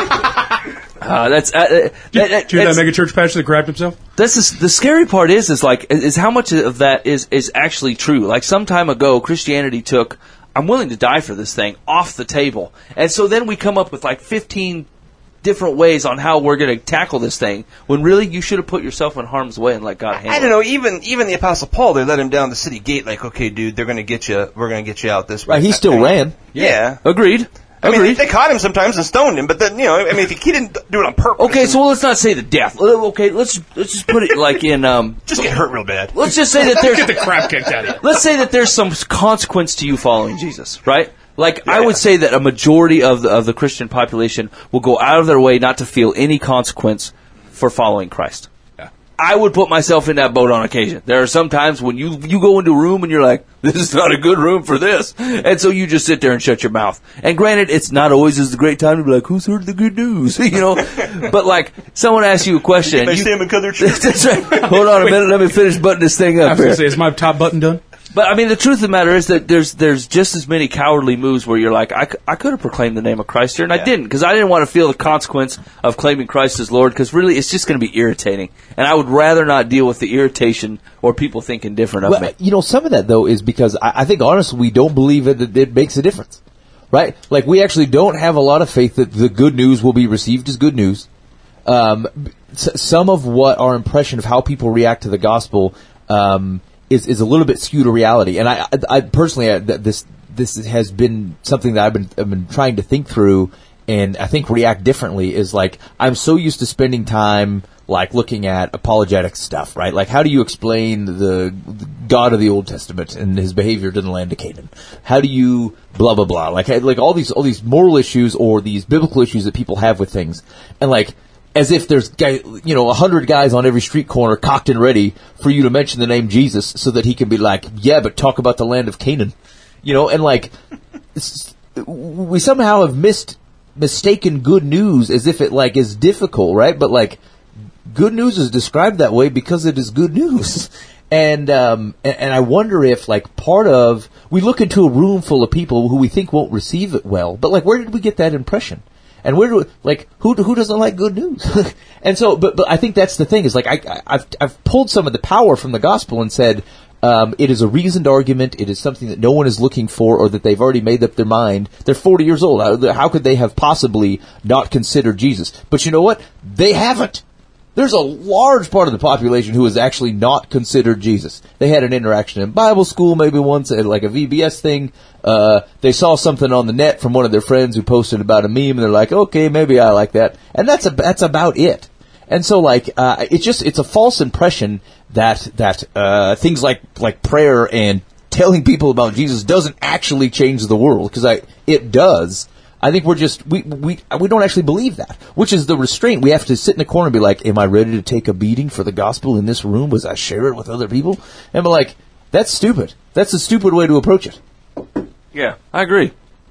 Uh, that's uh, uh, that, that, Do you hear that that's- mega church pastor that grabbed himself? This is the scary part is is like is how much of that is is actually true. Like some time ago, Christianity took I'm willing to die for this thing off the table, and so then we come up with like fifteen different ways on how we're going to tackle this thing. When really you should have put yourself in harm's way and let God handle it. I don't know. Even even the Apostle Paul, they let him down the city gate. Like, okay, dude, they're going to get you. We're going to get you out this way. Right, he still ran. Yeah. Agreed. I mean, Agreed. they caught him sometimes and stoned him, but then you know, I mean, if he, he didn't do it on purpose, Okay, so let's not say the death. Uh, Okay, let's let's just put it like in. Um, just get hurt real bad. let's just say that there's Get the crap kicked out of you. let's say that there's some consequence to you following Jesus, right? Like I would say that a majority of the, of the Christian population will go out of their way not to feel any consequence for following Christ. Yeah. I would put myself in that boat on occasion. There are some times when you you go into a room and you're like, this is not a good room for this, and so you just sit there and shut your mouth. And granted, it's not always is the great time to be like, who's heard the good news, you know? But like, someone asks you a question, and They you, stand and cut their church. that's right. Hold on a minute, let me finish buttoning this thing I up was here. going to say, is my top button done? But I mean, the truth of the matter is that there's there's just as many cowardly moves where you're like, I, c- I could have proclaimed the name of Christ here, and I didn't, because I didn't want to feel the consequence of claiming Christ as Lord, because really it's just going to be irritating. And I would rather not deal with the irritation or people thinking different of Well, me. you know, some of that though is because I, I think honestly we don't believe it, that it makes a difference, right? Like we actually don't have a lot of faith that the good news will be received as good news. Um, s- some of what our impression of how people react to the gospel um, is is a little bit skewed to reality, and I, I, I personally I, th- this this has been something that I've been I've been trying to think through, and I think react differently. Is like I'm so used to spending time like looking at apologetic stuff, right? Like how do you explain the, the God of the Old Testament and his behavior to the land of Canaan? How do you blah blah blah? Like like all these all these moral issues or these biblical issues that people have with things, and like. As if there's, guy, you know, a hundred guys on every street corner cocked and ready for you to mention the name Jesus so that he can be like, yeah, but talk about the land of Canaan. You know, and like, it's- we somehow have missed, mistaken good news as if it like is difficult, right? But like, good news is described that way because it is good news. And, um, and, and I wonder if like part of, we look into a room full of people who we think won't receive it well, but like, where did we get that impression? And where do like who who doesn't like good news? And so, but but I think that's the thing is like I, I I've I've pulled some of the power from the gospel and said um, it is a reasoned argument. It is something that no one is looking for, or that they've already made up their mind. They're forty years old. How, how could they have possibly not considered Jesus? But you know what? They haven't. There's a large part of the population who has actually not considered Jesus. They had an interaction in Bible school maybe once, at like a V B S thing. Uh, they saw something on the net from one of their friends who posted about a meme, and they're like, okay, maybe I like that. And that's a, that's about it. And so, like, uh, it's just, it's a false impression that, that, uh, things like, like prayer and telling people about Jesus doesn't actually change the world, because I, it does. I think we're just, we, we, we don't actually believe that, which is the restraint. We have to sit in a corner and be like, am I ready to take a beating for the gospel in this room as I share it with other people? And we're like, that's stupid. That's a stupid way to approach it. Yeah, I agree.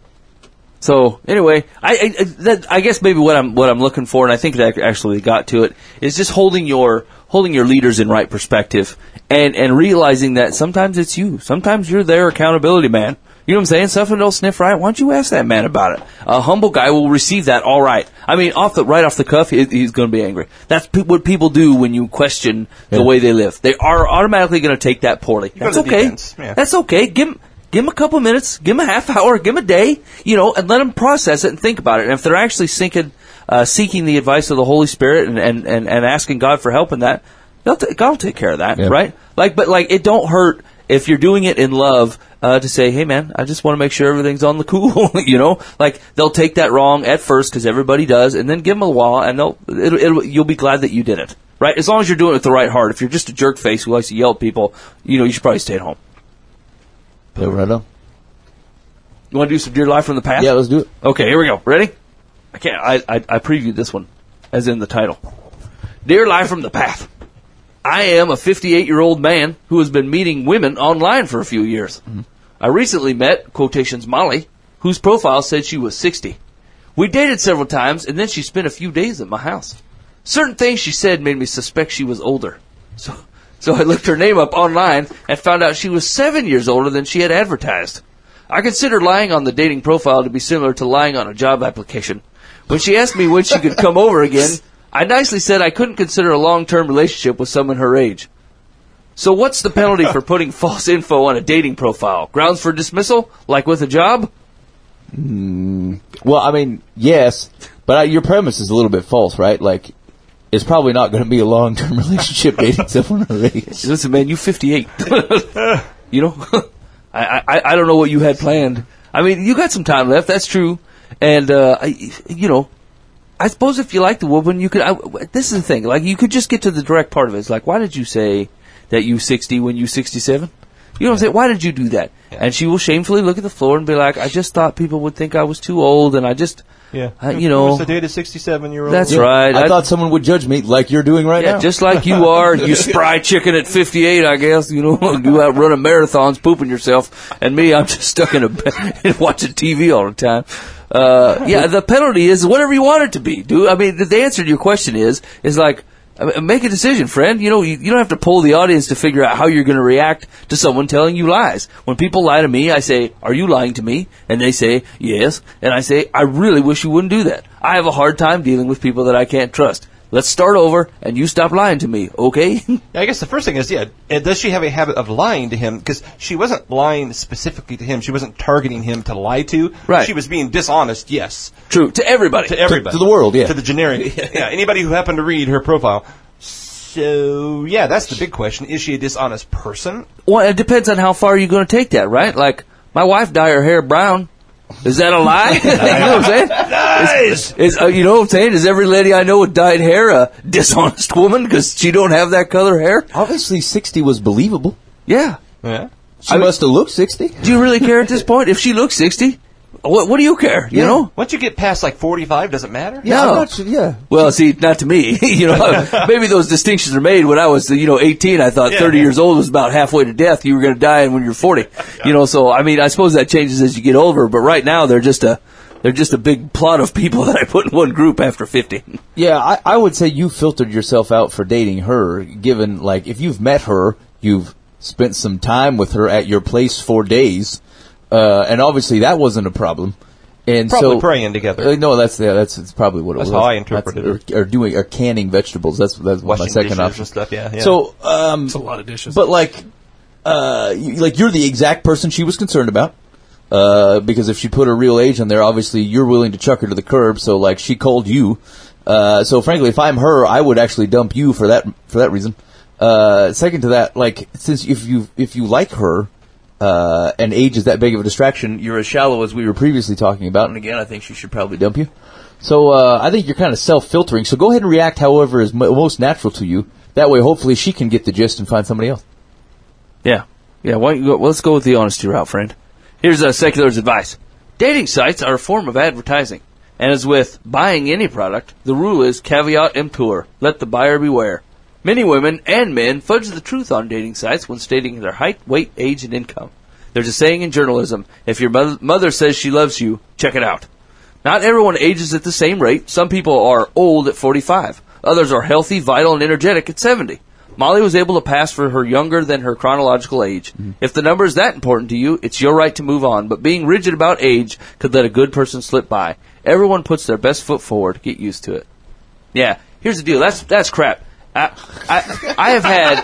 So anyway, I I, that, I guess maybe what I'm what I'm looking for, and I think that actually got to it, is just holding your holding your leaders in right perspective, and and realizing that sometimes it's you, sometimes you're their accountability man. You know what I'm saying? Something don't sniff right. Why don't you ask that man about it? A humble guy will receive that all right. I mean, off the right off the cuff, he, he's going to be angry. That's pe- what people do when you question the Yeah. way they live. They are automatically going to take that poorly. go That's to the okay. defense, yeah. That's okay. Give him, give him a couple minutes. Give him a half hour. Give him a day. You know, and let them process it and think about it. And if they're actually sinking, uh, seeking the advice of the Holy Spirit and, and, and, and asking God for help in that, they'll t- God will take care of that, Yeah. right? Like, but like, it don't hurt if you're doing it in love, uh, to say, hey man, I just want to make sure everything's on the cool, you know? Like, they'll take that wrong at first, because everybody does, and then give them a while, and they'll, it'll, it'll, you'll be glad that you did it, right? As long as you're doing it with the right heart. If you're just a jerk face who likes to yell at people, you know, you should probably stay at home. Yeah, right on. You want to do some Dear Life from the Path? Yeah, let's do it. Okay, here we go. Ready? I can't, I, I, I previewed this one, as in the title. Dear Life from the Path. I am a fifty-eight-year-old man who has been meeting women online for a few years. Mm-hmm. I recently met, quotations, Molly, whose profile said she was sixty. We dated several times, and then she spent a few days at my house. Certain things she said made me suspect she was older. So, so I looked her name up online and found out she was seven years older than she had advertised. I considered lying on the dating profile to be similar to lying on a job application. When she asked me when she could come over again, I nicely said I couldn't consider a long-term relationship with someone her age. So what's the penalty for putting false info on a dating profile? Grounds for dismissal, like with a job? Mm, well, I mean, yes, but I, your premise is a little bit false, right? Like, it's probably not going to be a long-term relationship dating someone her age. Listen, man, you fifty-eight. You know, I, I I don't know what you had planned. I mean, you got some time left. That's true, and uh, I, you know. I suppose if you like the woman, you could. I, this is the thing. Like, you could just get to the direct part of it. It's like, why did you say that you sixty when you sixty-seven? You know what I'm saying? Why did you do that? Yeah. And she will shamefully look at the floor and be like, I just thought people would think I was too old, and I just, Yeah. I, you know. Who dated sixty-seven-year-old? That's Yeah, right. I, I- thought someone would judge me like you're doing right Yeah, now. just like you are, you spry chicken at fifty-eight, I guess. You know, you out running marathons, pooping yourself, and me, I'm just stuck in a bed and watching T V all the time. Uh, yeah, the penalty is whatever you want it to be, dude. I mean, the, the answer to your question is, is like, I mean, make a decision, friend. You know, you, you don't have to poll the audience to figure out how you're going to react to someone telling you lies. When people lie to me, I say, are you lying to me? And they say, yes. And I say, I really wish you wouldn't do that. I have a hard time dealing with people that I can't trust. Let's start over, and you stop lying to me, okay? Yeah, I guess the first thing is, yeah, uh, does she have a habit of lying to him? Because she wasn't lying specifically to him. She wasn't targeting him to lie to. Right. She was being dishonest, yes. True, to everybody. To everybody. to the world, yeah. To the generic. Yeah, anybody who happened to read her profile. So, yeah, that's the big question. Is she a dishonest person? Well, it depends on how far you're going to take that, right? Like, my wife dyed her hair brown. Is that a lie? You know what I'm saying? Nice! Is, is, uh, you know what I'm saying? Is every lady I know with dyed hair a dishonest woman because she don't have that color hair? Obviously, sixty was believable. Yeah. Yeah. She I mean- must have looked sixty. Do you really care at this point? If she looks sixty, what, what do you care? You Yeah. know? Once you get past, like, forty-five, does it matter? Yeah, No. I'm not sure, yeah. Well, see, not to me. You know, maybe those distinctions are made when I was, you know, eighteen. I thought Yeah, thirty yeah. years old was about halfway to death. You were going to die when you're forty. You know, so I mean, I suppose that changes as you get older. But right now, they're just a they're just a big plot of people that I put in one group after fifty. Yeah, I, I would say you filtered yourself out for dating her, given, like, if you've met her, you've spent some time with her at your place for days, uh, and obviously that wasn't a problem. And Probably so, praying together. Uh, no, that's yeah, that's, that's probably what it That's was. how I interpreted That's- or, or doing or canning vegetables. That's that's my Washing second dishes option. and stuff, yeah, yeah. So, um, It's a lot of dishes. but like, uh, you, like you're the exact person she was concerned about. Uh, because if she put her real age on there, obviously you're willing to chuck her to the curb. So like, she called you. Uh, so frankly, if I'm her, I would actually dump you for that for that reason. Uh, second to that, like, since if you if you like her. Uh, and age is that big of a distraction. You're as shallow as we were previously talking about, and again, I think she should probably dump you. So uh, I think you're kind of self-filtering. So go ahead and react however is mo- most natural to you. That way, hopefully, she can get the gist and find somebody else. Yeah. Yeah, why don't you go, well, let's go with the honesty route, friend. Here's uh, Secular's advice. Dating sites are a form of advertising. And as with buying any product, the rule is caveat emptor. Let the buyer beware. Many women and men fudge the truth on dating sites when stating their height, weight, age, and income. There's a saying in journalism, if your mother, mother says she loves you, check it out. Not everyone ages at the same rate. Some people are old at forty-five. Others are healthy, vital, and energetic at seventy. Molly was able to pass for her younger than her chronological age. Mm-hmm. If the number is that important to you, it's your right to move on, but being rigid about age could let a good person slip by. Everyone puts their best foot forward. Get used to it. Yeah, here's the deal. That's that's crap. I, I, I have had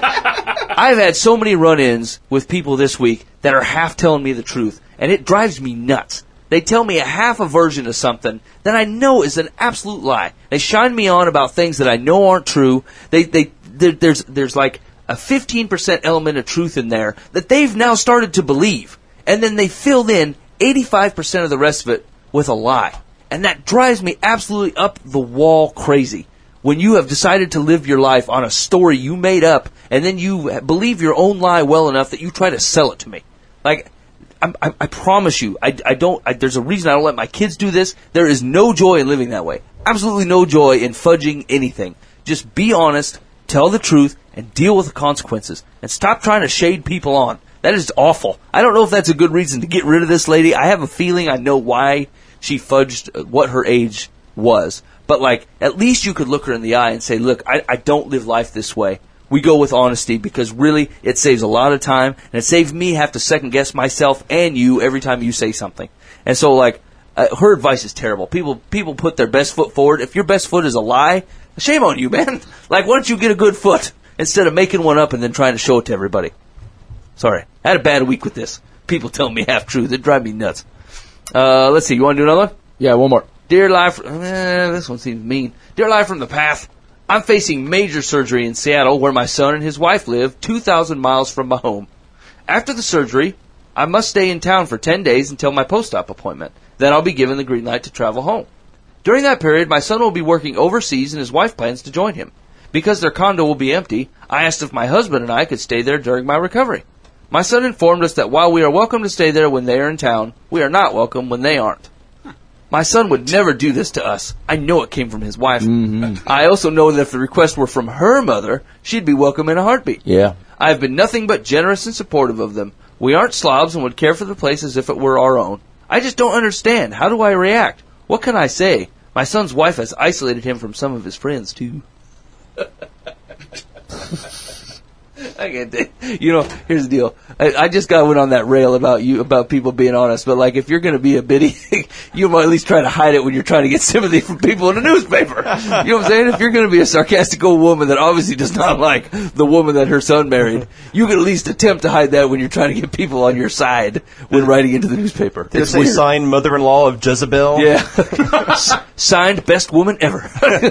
I have had so many run-ins with people this week that are half telling me the truth, and it drives me nuts. They tell me a half a version of something that I know is an absolute lie. They shine me on about things that I know aren't true. They they there, there's there's like a fifteen percent element of truth in there that they've now started to believe, and then they filled in eighty-five percent of the rest of it with a lie, and that drives me absolutely up the wall crazy. When you have decided to live your life on a story you made up, and then you believe your own lie well enough that you try to sell it to me. Like, I, I, I promise you, I, I don't, I, there's a reason I don't let my kids do this. There is no joy in living that way. Absolutely no joy in fudging anything. Just be honest, tell the truth, and deal with the consequences. And stop trying to shade people on. That is awful. I don't know if that's a good reason to get rid of this lady. I have a feeling I know why she fudged what her age was. But, like, at least you could look her in the eye and say, look, I, I don't live life this way. We go with honesty because, really, it saves a lot of time, and it saves me have to second-guess myself and you every time you say something. And so, like, uh, her advice is terrible. People people put their best foot forward. If your best foot is a lie, shame on you, man. Like, why don't you get a good foot instead of making one up and then trying to show it to everybody? Sorry. I had a bad week with this. People telling me half-truth. It drives me nuts. Uh, let's see. You want to do another one? Yeah, one more. Dear Life, eh, this one seems mean. Dear Life from the Path, I'm facing major surgery in Seattle where my son and his wife live two thousand miles from my home. After the surgery, I must stay in town for ten days until my post-op appointment. Then I'll be given the green light to travel home. During that period, my son will be working overseas and his wife plans to join him. Because their condo will be empty, I asked if my husband and I could stay there during my recovery. My son informed us that while we are welcome to stay there when they are in town, we are not welcome when they aren't. My son would never do this to us. I know it came from his wife. Mm-hmm. I also know that if the request were from her mother, she'd be welcome in a heartbeat. Yeah. I have been nothing but generous and supportive of them. We aren't slobs and would care for the place as if it were our own. I just don't understand. How do I react? What can I say? My son's wife has isolated him from some of his friends, too. I can't think. You know, here's the deal. I, I just got went on that rail about you about people being honest, but like if you're going to be a biddy, you might at least try to hide it when you're trying to get sympathy from people in the newspaper. You know what I'm saying? If you're going to be a sarcastic old woman that obviously does not like the woman that her son married, you can at least attempt to hide that when you're trying to get people on your side when writing into the newspaper. Did it say signed mother-in-law of Jezebel? Yeah. Signed best woman ever.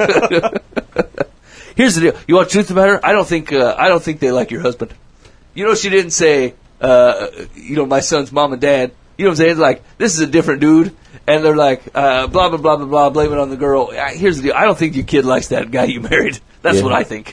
Here's the deal. You want truth about her? I don't think uh, I don't think they like your husband. You know, she didn't say, uh, you know, my son's mom and dad. You know what I'm saying? Like, this is a different dude. And they're like, uh, blah, blah, blah, blah, blah, blame it on the girl. Here's the deal. I don't think your kid likes that guy you married. That's yeah. what I think.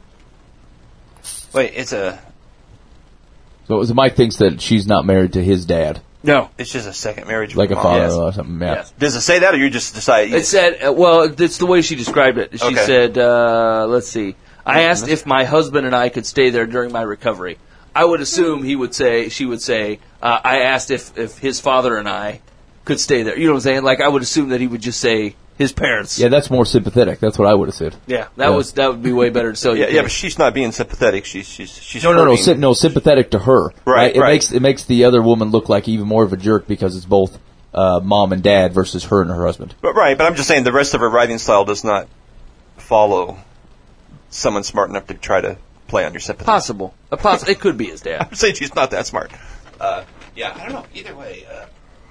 Wait, it's a... So it was Mike thinks that she's not married to his dad. No. It's just a second marriage. Like a mom. father Yes. or something, yeah. Yes. Does it say that, or you just decide? It said, uh, well, it's the way she described it. She Okay. said, uh, let's see. I asked if my husband and I could stay there during my recovery. I would assume he would say, she would say, uh, I asked if, if his father and I could stay there. You know what I'm saying? Like, I would assume that he would just say his parents. Yeah, that's more sympathetic. That's what I would have said. Yeah, that Yeah. was that would be way better to sell you. Yeah, yeah, but she's not being sympathetic. She's she's she's No, no, no, hurting. sy- no, sympathetic to her. Right, It right. makes it makes the other woman look like even more of a jerk because it's both uh, mom and dad versus her and her husband. But, right, but I'm just saying the rest of her writing style does not follow someone smart enough to try to play on your sympathy. Possible. A poss- it could be his dad. I'm saying she's not that smart. Uh, yeah, I don't know. Either way, uh,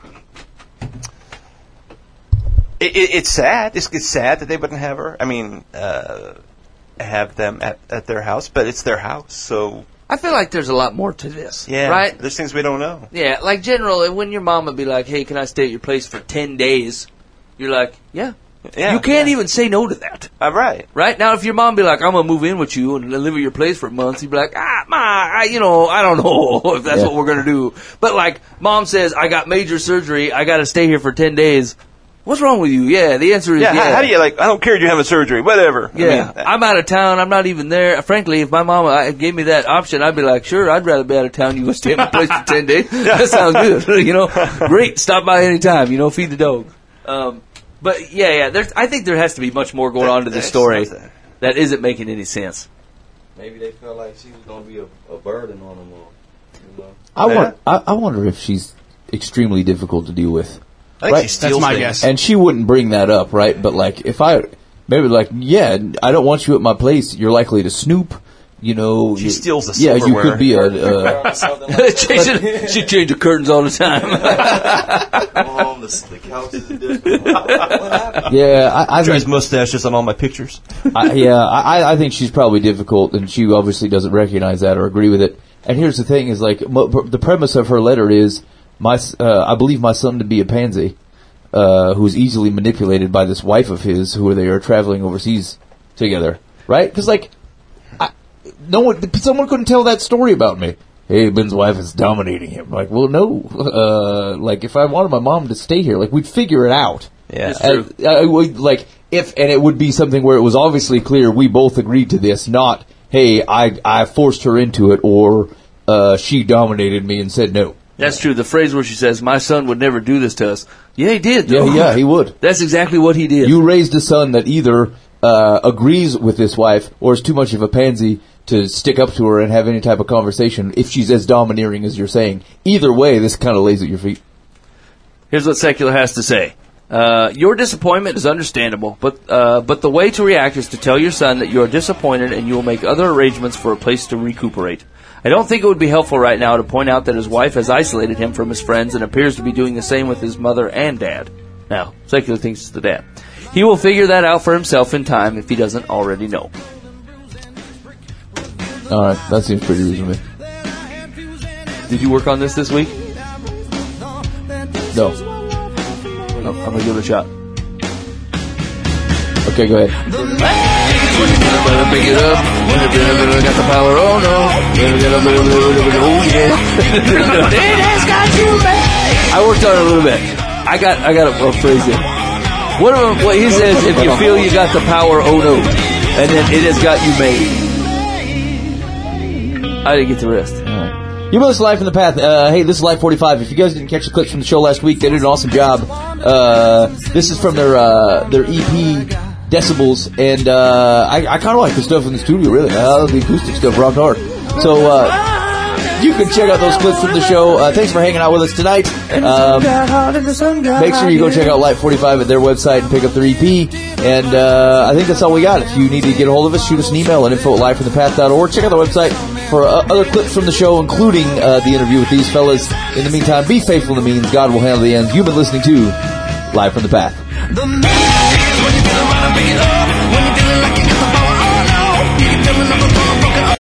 it, it, it's sad. It's, it's sad that they wouldn't have her. I mean, uh, have them at, at their house, but it's their house, so... I feel like there's a lot more to this. Yeah, Right? there's things we don't know. Yeah, like generally, when your mom would be like, hey, can I stay at your place for ten days? You're like, yeah. Yeah, you can't yeah. even say no to that. I'm right. Right? Now, if your mom be like, I'm going to move in with you and live at your place for months, you'd be like, ah, ma, I, you know, I don't know if that's Yeah. what we're going to do. But like, mom says, I got major surgery, I got to stay here for ten days. What's wrong with you? Yeah, the answer is Yeah, yeah. How, how do you, like, I don't care if you have a surgery, whatever. I Yeah, mean, I'm out of town. I'm not even there. Frankly, if my mama uh, gave me that option, I'd be like, sure, I'd rather be out of town. You go stay at my place for ten days. That sounds good. You know, great. Stop by anytime. You know, feed the dog. Um, but yeah, yeah. There's. I think there has to be much more going on to this there's story something. that isn't making any sense. Maybe they felt like she was going to be a, a burden on them. Or, you know. I, want, I, I wonder if she's extremely difficult to deal with. I think right? she steals That's my things. guess. And she wouldn't bring that up, right? But like, if I maybe like, yeah, I don't want you at my place. You're likely to snoop. You know, She you- steals the Yeah, you silverware. could be a. Uh, Something like that. she changed the curtains all the time. Go home, the, the couch is different. What happened? yeah, I, I Tries think. mustaches on all my pictures. I, yeah, I, I think she's probably difficult, and she obviously doesn't recognize that or agree with it. And here's the thing: is like mo- the premise of her letter is my. Uh, I believe my son to be a pansy, uh, who's easily manipulated by this wife of his, who they are traveling overseas together, right? Because like. No one, someone couldn't tell that story about me. Hey, Ben's wife is dominating him. Like, well, no. Uh, like, if I wanted my mom to stay here, like, we'd figure it out. Yeah. It's true. And, I would, like, if, and it would be something where it was obviously clear we both agreed to this, not, hey, I, I forced her into it, or, uh, she dominated me and said no. That's true. The phrase where she says, "My son would never do this to us." Yeah, he did. Yeah, though. yeah, he would. That's exactly what he did. You raised a son that either, uh, agrees with this wife, or is too much of a pansy to stick up to her and have any type of conversation if she's as domineering as you're saying. Either way, this kind of lays at your feet. Here's what Secular has to say. Uh, your disappointment is understandable, but uh, but the way to react is to tell your son that you are disappointed and you will make other arrangements for a place to recuperate. I don't think it would be helpful right now to point out that his wife has isolated him from his friends and appears to be doing the same with his mother and dad. Now, Secular thinks it's the dad. He will figure that out for himself in time if he doesn't already know. All right, that seems pretty reasonable. Did you work on this this week? No. No, I'm going to give it a shot. Okay, go ahead. Pick it up. Got the power. Oh no. Oh yeah. I worked on it a little bit. I got I got a, a phrase in. What, are, what he says, if you feel you got the power, oh no. And then it has got you made. I didn't get the rest. You know, this is Life in the Path. Uh, hey, this is Life forty-five. If you guys didn't catch the clips from the show last week, they did an awesome job. Uh, this is from their uh, their E P, Decibels, and uh, I, I kind of like the stuff in the studio, really. Uh, the acoustic stuff rocked hard. So, uh, you can check out those clips from the show. Uh, thanks for hanging out with us tonight. Um, make sure you go check out Life forty-five at their website and pick up their E P. And uh, I think that's all we got. If you need to get a hold of us, shoot us an email at info at life from the path dot org. Check out the website for uh, other clips from the show, including uh, the interview with these fellas. In the meantime, be faithful to the means. God will handle the ends. You've been listening to Live from the Path. The man, when you turn around and pick it up.